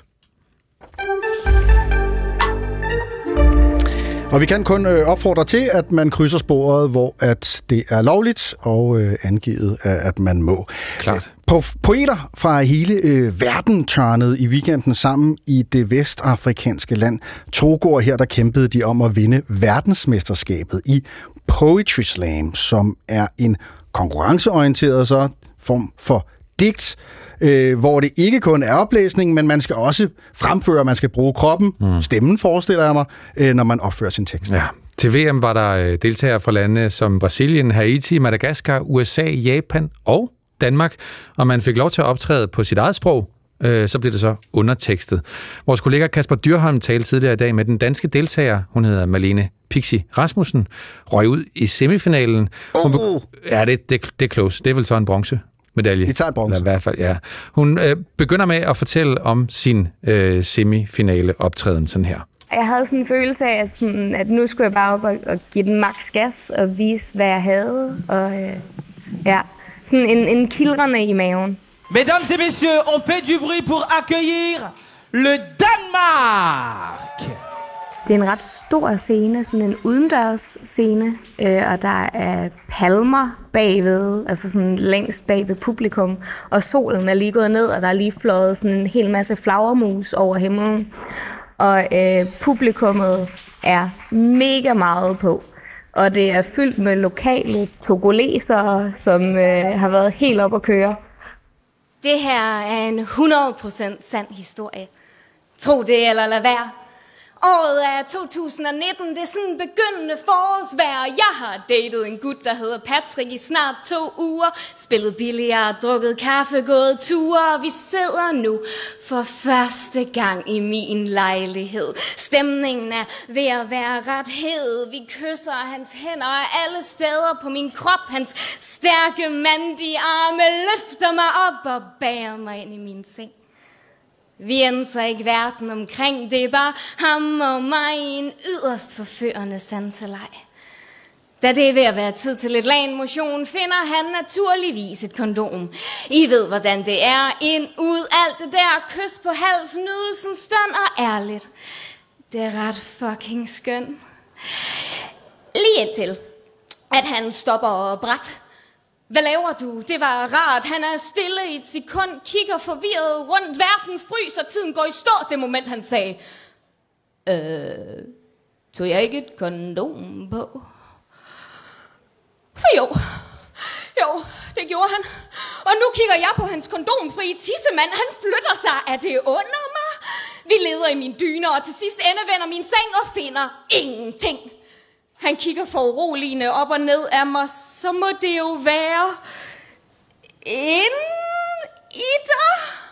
Og vi kan kun opfordre til, at man krydser sporet, hvor at det er lovligt og angivet, at man må. Klart. Poeter fra hele verden tørnede i weekenden sammen i det vestafrikanske land Togo, og her der kæmpede de om at vinde verdensmesterskabet i Poetry Slam, som er en konkurrenceorienteret form for digt, hvor det ikke kun er oplæsning, men man skal også fremføre, man skal bruge kroppen, stemmen forestiller jeg mig, når man opfører sin tekst. Ja. Til VM var der deltagere fra lande som Brasilien, Haiti, Madagaskar, USA, Japan og Danmark, og man fik lov til at optræde på sit eget sprog, så blev det så undertekstet. Vores kollega Kasper Dyrholm talte tidligere i dag med den danske deltager, hun hedder Malene Pixie Rasmussen, røg ud i semifinalen. Ja, det er close. Det er vel så en bronzemedalje. Vi tager bronze. I hvert fald, ja. Hun begynder med at fortælle om sin semifinale optræden sådan her. Jeg havde sådan en følelse af, at nu skulle jeg bare op og give den maks gas og vise, hvad jeg havde. Og sådan en kildrende i maven. Mesdames et messieurs, on fait du bruit pour accueillir le Danemark! Det er en ret stor scene, sådan en udendørs scene, og der er palmer bagved, altså sådan længst bag ved publikum, og solen er lige gået ned, og der er lige fløjet sådan en hel masse flagermus over himlen, og publikummet er mega meget på, og det er fyldt med lokale togolesere, som har været helt op at køre. Det her er en 100% sand historie. Tro det eller lad være. Året er 2019, det er sådan en begyndende forårsvejr. Jeg har datet en gut, der hedder Patrick i snart 2 uger. Spillet billiard, drukket kaffe, gået ture. Og vi sidder nu for første gang i min lejlighed. Stemningen er ved at være ret hed. Vi kysser, hans hænder er alle steder på min krop. Hans stærke mandige arme løfter mig op og bærer mig ind i min seng. Vi ændrer ikke verden omkring, det er bare ham og mig i en yderst forførende sanseleg. Da det er ved at være tid til lidt lagenmotion, finder han naturligvis et kondom. I ved, hvordan det er. Ind, ud, alt det der. Kys på hals, nydelsen, stund og ærligt. Det er ret fucking skønt. Lige indtil, at han stopper bræt. Hvad laver du? Det var rart. Han er stille i et sekund, kigger forvirret rundt. Verden fryser, tiden går i stå. Det moment, han sagde, tog jeg ikke et kondom på? For jo, det gjorde han. Og nu kigger jeg på hans kondomfri tissemand. Han flytter sig. Er det under mig? Vi leder i mine dyner, og til sidst endevender min seng og finder ingenting. Han kigger foruroligende op og ned af mig, så må det jo være Ida.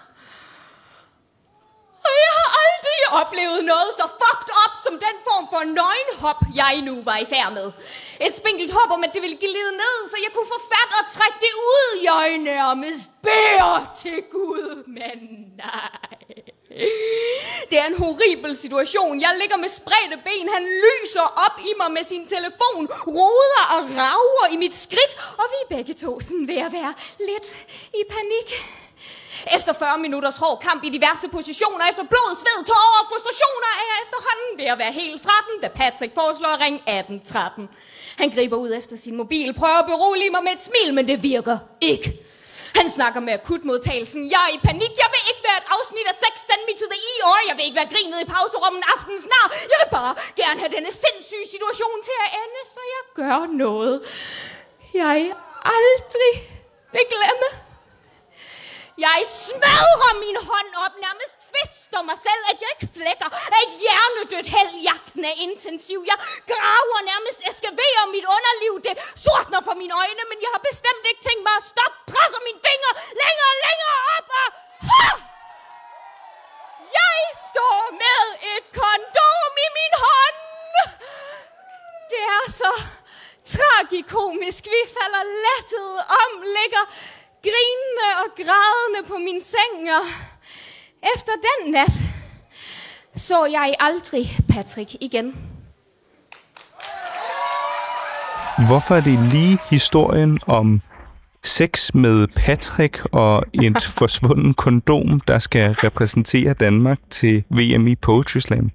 Og jeg har aldrig oplevet noget så fucked up som den form for nøgenhop, jeg nu var i færd med. Et spinkelt håb om, at det ville glide ned, så jeg kunne få fat og trække det ud i øjnene og beder til Gud. Men nej. Det er en horribel situation. Jeg ligger med spredte ben. Han lyser op i mig med sin telefon, roder og rager i mit skridt, og vi er begge to sådan ved at være lidt i panik. Efter 40 minutters hård kamp i diverse positioner, efter blod, sved, tårer og frustrationer, er jeg efterhånden ved at være helt fra den, da Patrick foreslår at ringe 1813. Han griber ud efter sin mobil, prøver at berolige mig med et smil, men det virker ikke. Han snakker med akutmodtagelsen. Jeg er i panik. Jeg vil ikke være et afsnit af Sex Send Me to the ER. Jeg vil ikke være grinet i pauserummet aftens nær. Jeg vil bare gerne have denne sindssyge situation til at ende, så jeg gør noget. Jeg aldrig vil glemme. Jeg smadrer min hånd op, nærmest fister mig selv, at jeg ikke flækker af et hjernedødt heldjagten af intensiv. Jeg graver nærmest eskaverer mit underliv. Det sortner for mine øjne, men jeg har bestemt ikke tænkt mig at stoppe. Presser mine fingre længere og længere op og... Ha! Jeg står med et kondom i min hånd. Det er så tragikomisk. Vi falder lettet om, ligger grinende og grædende på min seng, og efter den nat så jeg aldrig Patrick igen. Hvorfor er det lige historien om sex med Patrick og et forsvunden kondom, der skal repræsentere Danmark til VM i Poetry Slam?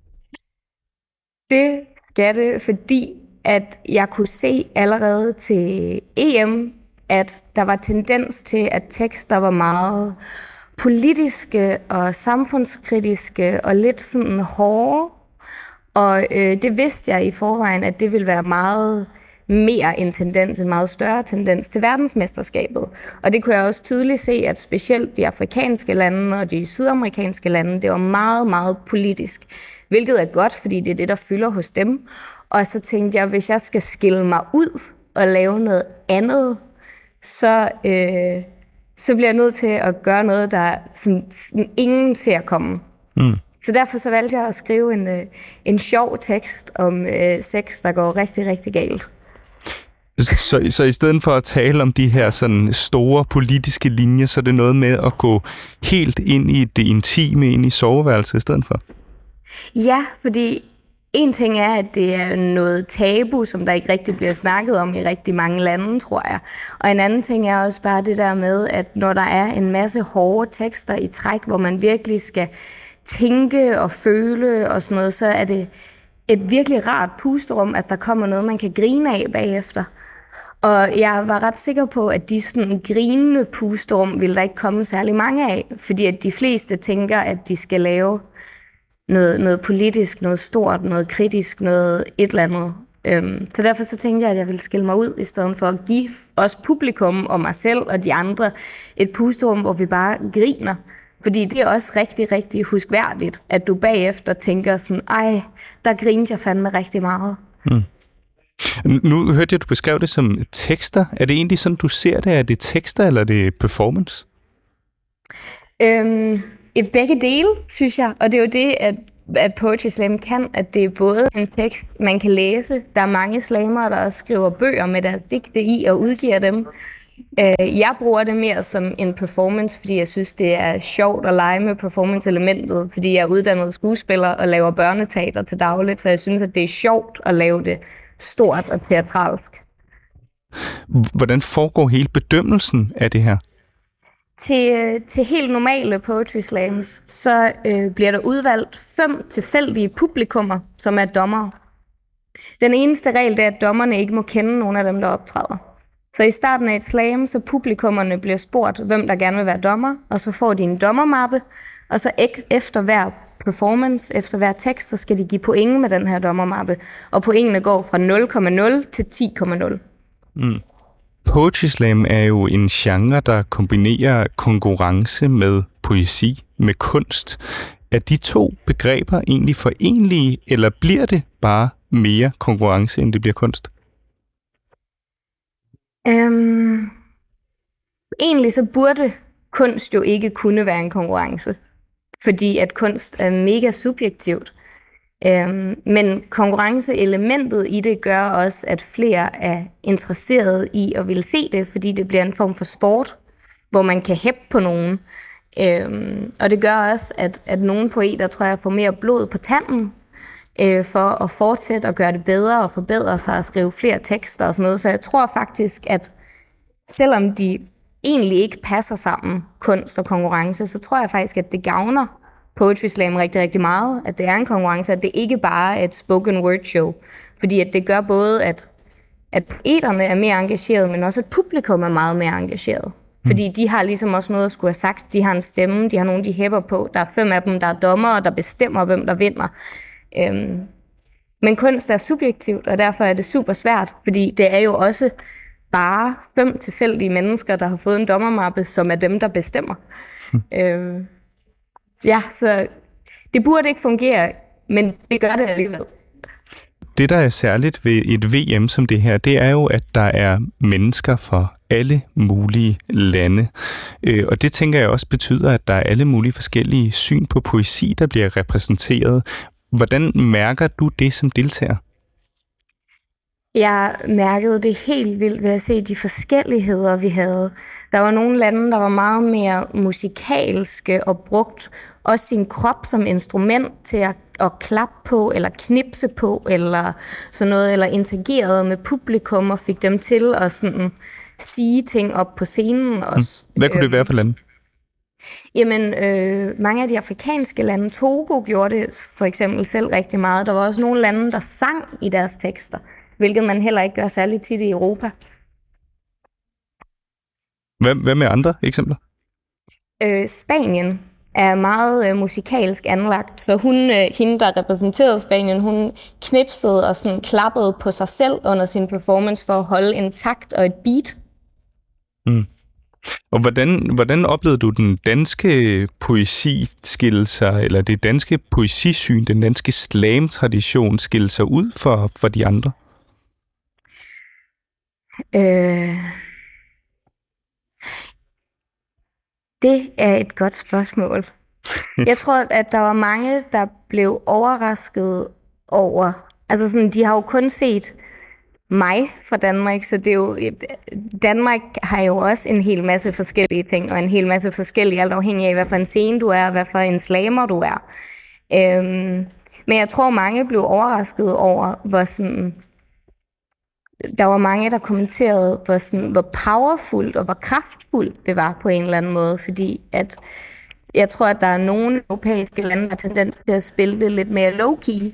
Det skal det, fordi at jeg kunne se allerede til EM, at der var tendens til, at tekster var meget politiske og samfundskritiske og lidt sådan hårde. Og det vidste jeg i forvejen, at det ville være meget mere en tendens, en meget større tendens til verdensmesterskabet. Og det kunne jeg også tydeligt se, at specielt de afrikanske lande og de sydamerikanske lande, det var meget, meget politisk. Hvilket er godt, fordi det er det, der fylder hos dem. Og så tænkte jeg, hvis jeg skal skille mig ud og lave noget andet, så bliver jeg nødt til at gøre noget, der som ingen ser komme. Så derfor så valgte jeg at skrive en sjov tekst om sex, der går rigtig, rigtig galt. Så i stedet for at tale om de her sådan store politiske linjer, så er det noget med at gå helt ind i det intime, ind i soveværelset i stedet for? Ja, fordi en ting er, at det er noget tabu, som der ikke rigtig bliver snakket om i rigtig mange lande, tror jeg. Og en anden ting er også bare det der med, at når der er en masse hårde tekster i træk, hvor man virkelig skal tænke og føle og sådan noget, så er det et virkelig rart pusterum, at der kommer noget, man kan grine af bagefter. Og jeg var ret sikker på, at de sådan grinende pusterum ville der ikke komme særlig mange af, fordi at de fleste tænker, at de skal lave noget politisk, noget stort, noget kritisk, noget et eller andet. Så derfor så tænkte jeg, at jeg ville skille mig ud, i stedet for at give os publikum og mig selv og de andre et pusterum, hvor vi bare griner. Fordi det er også rigtig, rigtig huskværdigt, at du bagefter tænker sådan, ej, der grinte jeg fandme rigtig meget. Nu hørte jeg, at du beskrev det som tekster. Er det egentlig sådan, du ser det? Er det tekster, eller er det performance? Begge dele, synes jeg. Og det er jo det, at Poetry Slam kan, at det er både en tekst, man kan læse. Der er mange slamere, der også skriver bøger med deres digte i og udgiver dem. Jeg bruger det mere som en performance, fordi jeg synes, det er sjovt at lege med performance-elementet, fordi jeg er uddannet skuespiller og laver børneteater til dagligt, så jeg synes, at det er sjovt at lave det stort og teatralsk. Hvordan foregår hele bedømmelsen af det her? Til helt normale poetry slams, så bliver der udvalgt 5 tilfældige publikummer, som er dommere. Den eneste regel er, at dommerne ikke må kende nogen af dem, der optræder. Så i starten af et slam, så publikummerne bliver spurgt, hvem der gerne vil være dommer, og så får de en dommermappe, og så efter hver performance, efter hver tekst, så skal de give point med den her dommermappe, og pointene går fra 0,0 til 10,0. Poetry Slam er jo en genre, der kombinerer konkurrence med poesi, med kunst. Er de to begreber egentlig forenlige, eller bliver det bare mere konkurrence, end det bliver kunst? Egentlig så burde kunst jo ikke kunne være en konkurrence, fordi at kunst er mega subjektivt. Men konkurrenceelementet i det gør også, at flere er interesseret i at ville se det, fordi det bliver en form for sport, hvor man kan hæppe på nogen. Og det gør også, at nogle poeter, tror jeg, får mere blod på tanden, for at fortsætte og gøre det bedre og forbedre sig og skrive flere tekster og sådan noget. Så jeg tror faktisk, at selvom de egentlig ikke passer sammen, kunst og konkurrence, så tror jeg faktisk, at det gavner Poetry Slam rigtig, rigtig meget, at det er en konkurrence, at det ikke bare er et spoken word show. Fordi at det gør både, at poeterne er mere engagerede, men også at publikum er meget mere engageret. Fordi de har ligesom også noget at skulle have sagt. De har en stemme, de har nogen, de hæpper på. Der er 5 af dem, der er dommere, der bestemmer, hvem der vinder. Men kunst er subjektivt, og derfor er det super svært, fordi det er jo også bare 5 tilfældige mennesker, der har fået en dommermappe, som er dem, der bestemmer. Ja, så det burde ikke fungere, men det gør det alligevel. Det, der er særligt ved et VM som det her, det er jo, at der er mennesker fra alle mulige lande. Og det tænker jeg også betyder, at der er alle mulige forskellige syn på poesi, der bliver repræsenteret. Hvordan mærker du det som deltager? Jeg mærkede det helt vildt ved at se de forskelligheder, vi havde. Der var nogle lande, der var meget mere musikalske og brugt også sin krop som instrument til at klappe på, eller knipse på, eller sådan noget, eller interagerede med publikum og fik dem til at sådan sige ting op på scenen også. Hvad kunne det være for lande? Jamen, mange af de afrikanske lande, Togo gjorde det for eksempel selv rigtig meget. Der var også nogle lande, der sang i deres tekster, hvilket man heller ikke gør særlig tit i Europa. Hvad med andre eksempler? Spanien er meget musikalsk anlagt, så hende, der repræsenterede Spanien, hun knipsede og sådan klappede på sig selv under sin performance for at holde en takt og et beat. Og hvordan oplevede du den danske poesi skille sig, eller det danske poesisyn, den danske slam-tradition skille sig ud for de andre? Det er et godt spørgsmål. Jeg tror, at der var mange, der blev overrasket over... Altså sådan, de har jo kun set mig fra Danmark, så det er jo... Danmark har jo også en hel masse forskellige ting, og en hel masse forskellige, alt afhængig af, hvad for en scene du er, og hvad for en slammer du er. Men jeg tror, mange blev overrasket over, hvor sådan... Der var mange, der kommenterede, hvor powerfult og hvor kraftfuldt det var på en eller anden måde, fordi at jeg tror, at der er nogle europæiske lande, der har tendens til at spille det lidt mere low-key.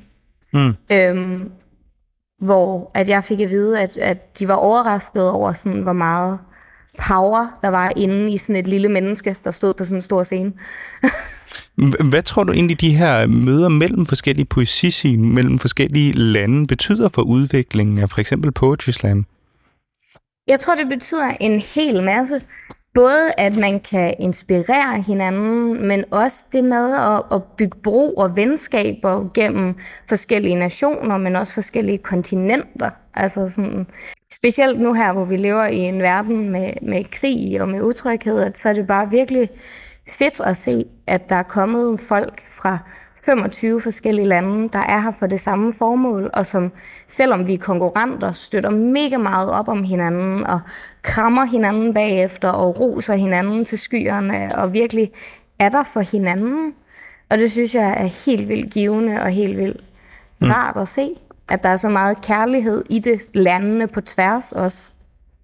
Hvor at jeg fik at vide, at de var overrasket over, sådan, hvor meget power der var inde i sådan et lille menneske, der stod på sådan en stor scene. Hvad tror du egentlig, de her møder mellem forskellige poesisyn, mellem forskellige lande, betyder for udviklingen af for eksempel Poetry Slam? Jeg tror, det betyder en hel masse. Både at man kan inspirere hinanden, men også det med at bygge bro og venskaber gennem forskellige nationer, men også forskellige kontinenter. Altså sådan, specielt nu her, hvor vi lever i en verden med krig og med utryghed, så er det bare virkelig fedt at se, at der er kommet folk fra 25 forskellige lande, der er her for det samme formål, og som, selvom vi er konkurrenter, støtter mega meget op om hinanden, og krammer hinanden bagefter, og roser hinanden til skyerne, og virkelig er der for hinanden. Og det synes jeg er helt vildt givende, og helt vildt rart at se, at der er så meget kærlighed i det, landene på tværs også.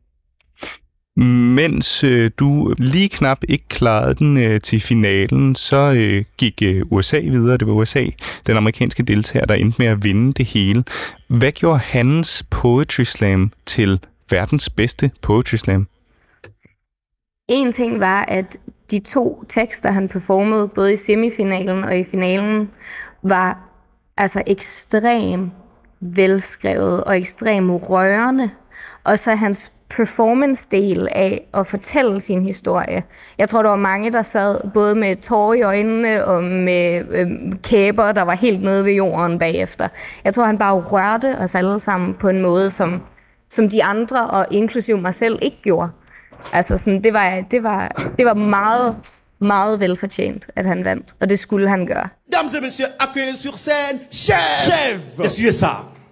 Mens du lige knap ikke klarede den til finalen, så gik USA videre. Det var USA, den amerikanske deltager, der endte med at vinde det hele. Hvad gjorde hans Poetry Slam til verdens bedste Poetry Slam? En ting var, at de 2 tekster, han performede, både i semifinalen og i finalen, var altså ekstremt velskrevet og ekstremt rørende. Og så hans performance-del af at fortælle sin historie. Jeg tror, der var mange, der sad både med tårer i øjnene og med kæber, der var helt nede ved jorden bagefter. Jeg tror, han bare rørte os alle sammen på en måde, som de andre, og inklusive mig selv, ikke gjorde. Altså sådan, det var meget, meget velfortjent, at han vandt, og det skulle han gøre. Mesdames et messieurs, accueillez sur scène, Chef! Essuyez ça.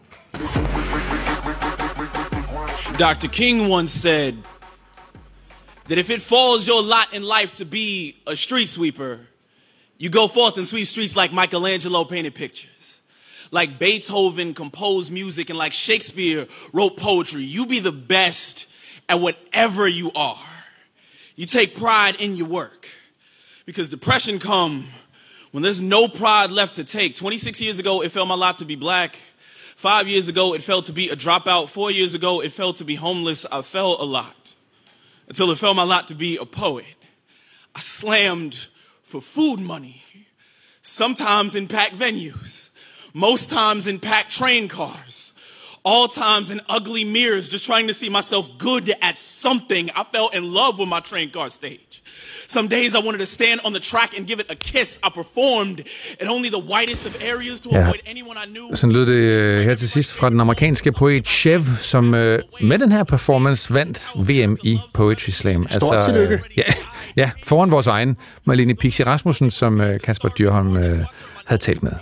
Dr. King once said that if it falls your lot in life to be a street sweeper, you go forth and sweep streets like Michelangelo painted pictures. Like Beethoven composed music and like Shakespeare wrote poetry. You be the best at whatever you are. You take pride in your work. Because depression come when there's no pride left to take. 26 years ago, it felt my lot to be black. 5 years ago, it felt to be a dropout. 4 years ago, it felt to be homeless. I felt a lot. Until it felt my lot to be a poet. I slammed for food money. Sometimes in packed venues. Most times in packed train cars. All times in ugly mirrors, just trying to see myself good at something. I fell in love with my train car stage. Some days I wanted to stand on the track and give it a kiss. I performed in only the whitest of areas to avoid anyone I knew. Sådan lød det her til sidst fra den amerikanske poet Chev, som med den her performance vandt VM i Poetry Slam. Stort tillykke. Ja, foran vores egen Marlene Pixie Rasmussen, som Kasper Dyrholm havde talt med.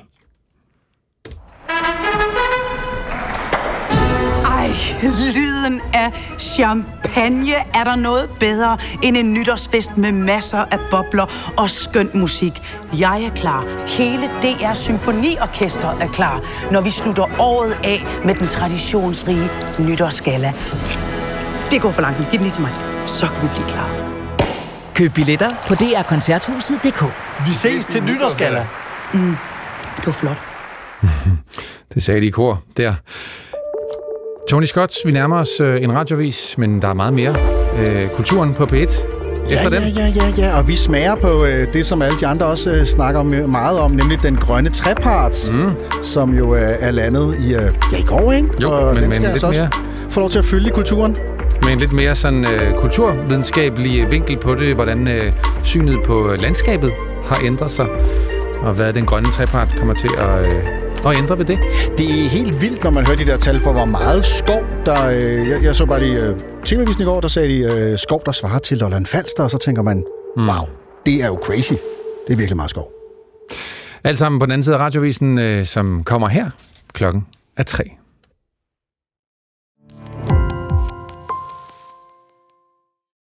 Lyden af champagne. Er der noget bedre end en nytårsfest med masser af bobler og skøn musik? Jeg er klar. Hele DR Symfoniorkester er klar, når vi slutter året af med den traditionsrige nytårsgalla. Det går for langsomt. Giv den lige til mig. Så kan vi blive klar. Køb billetter på drkoncerthuset.dk. Vi ses til nytårsgalla. Det var flot. Det sagde de i kor der. Tony Scott, vi nærmer os en radiovis, men der er meget mere. Kulturen på P1 efter den. Ja, og vi smager på det, som alle de andre også snakker meget om, nemlig den grønne trepart, som jo er landet i går, ikke? Jo, og men den skal altså også få lov til at fylde i kulturen. Med en lidt mere sådan kulturvidenskabelig vinkel på det, hvordan synet på landskabet har ændret sig, og hvad den grønne trepart kommer til at ændre ved det. Det er helt vildt, når man hører de der tal for, hvor meget skov, der... Jeg så bare lige TV-avisen i går, der sagde de skov, der svarer til Lolland Falster, og så tænker man, wow, det er jo crazy. Det er virkelig meget skov. Alt sammen på den anden side af radiovisen, som kommer her. Klokken er 3.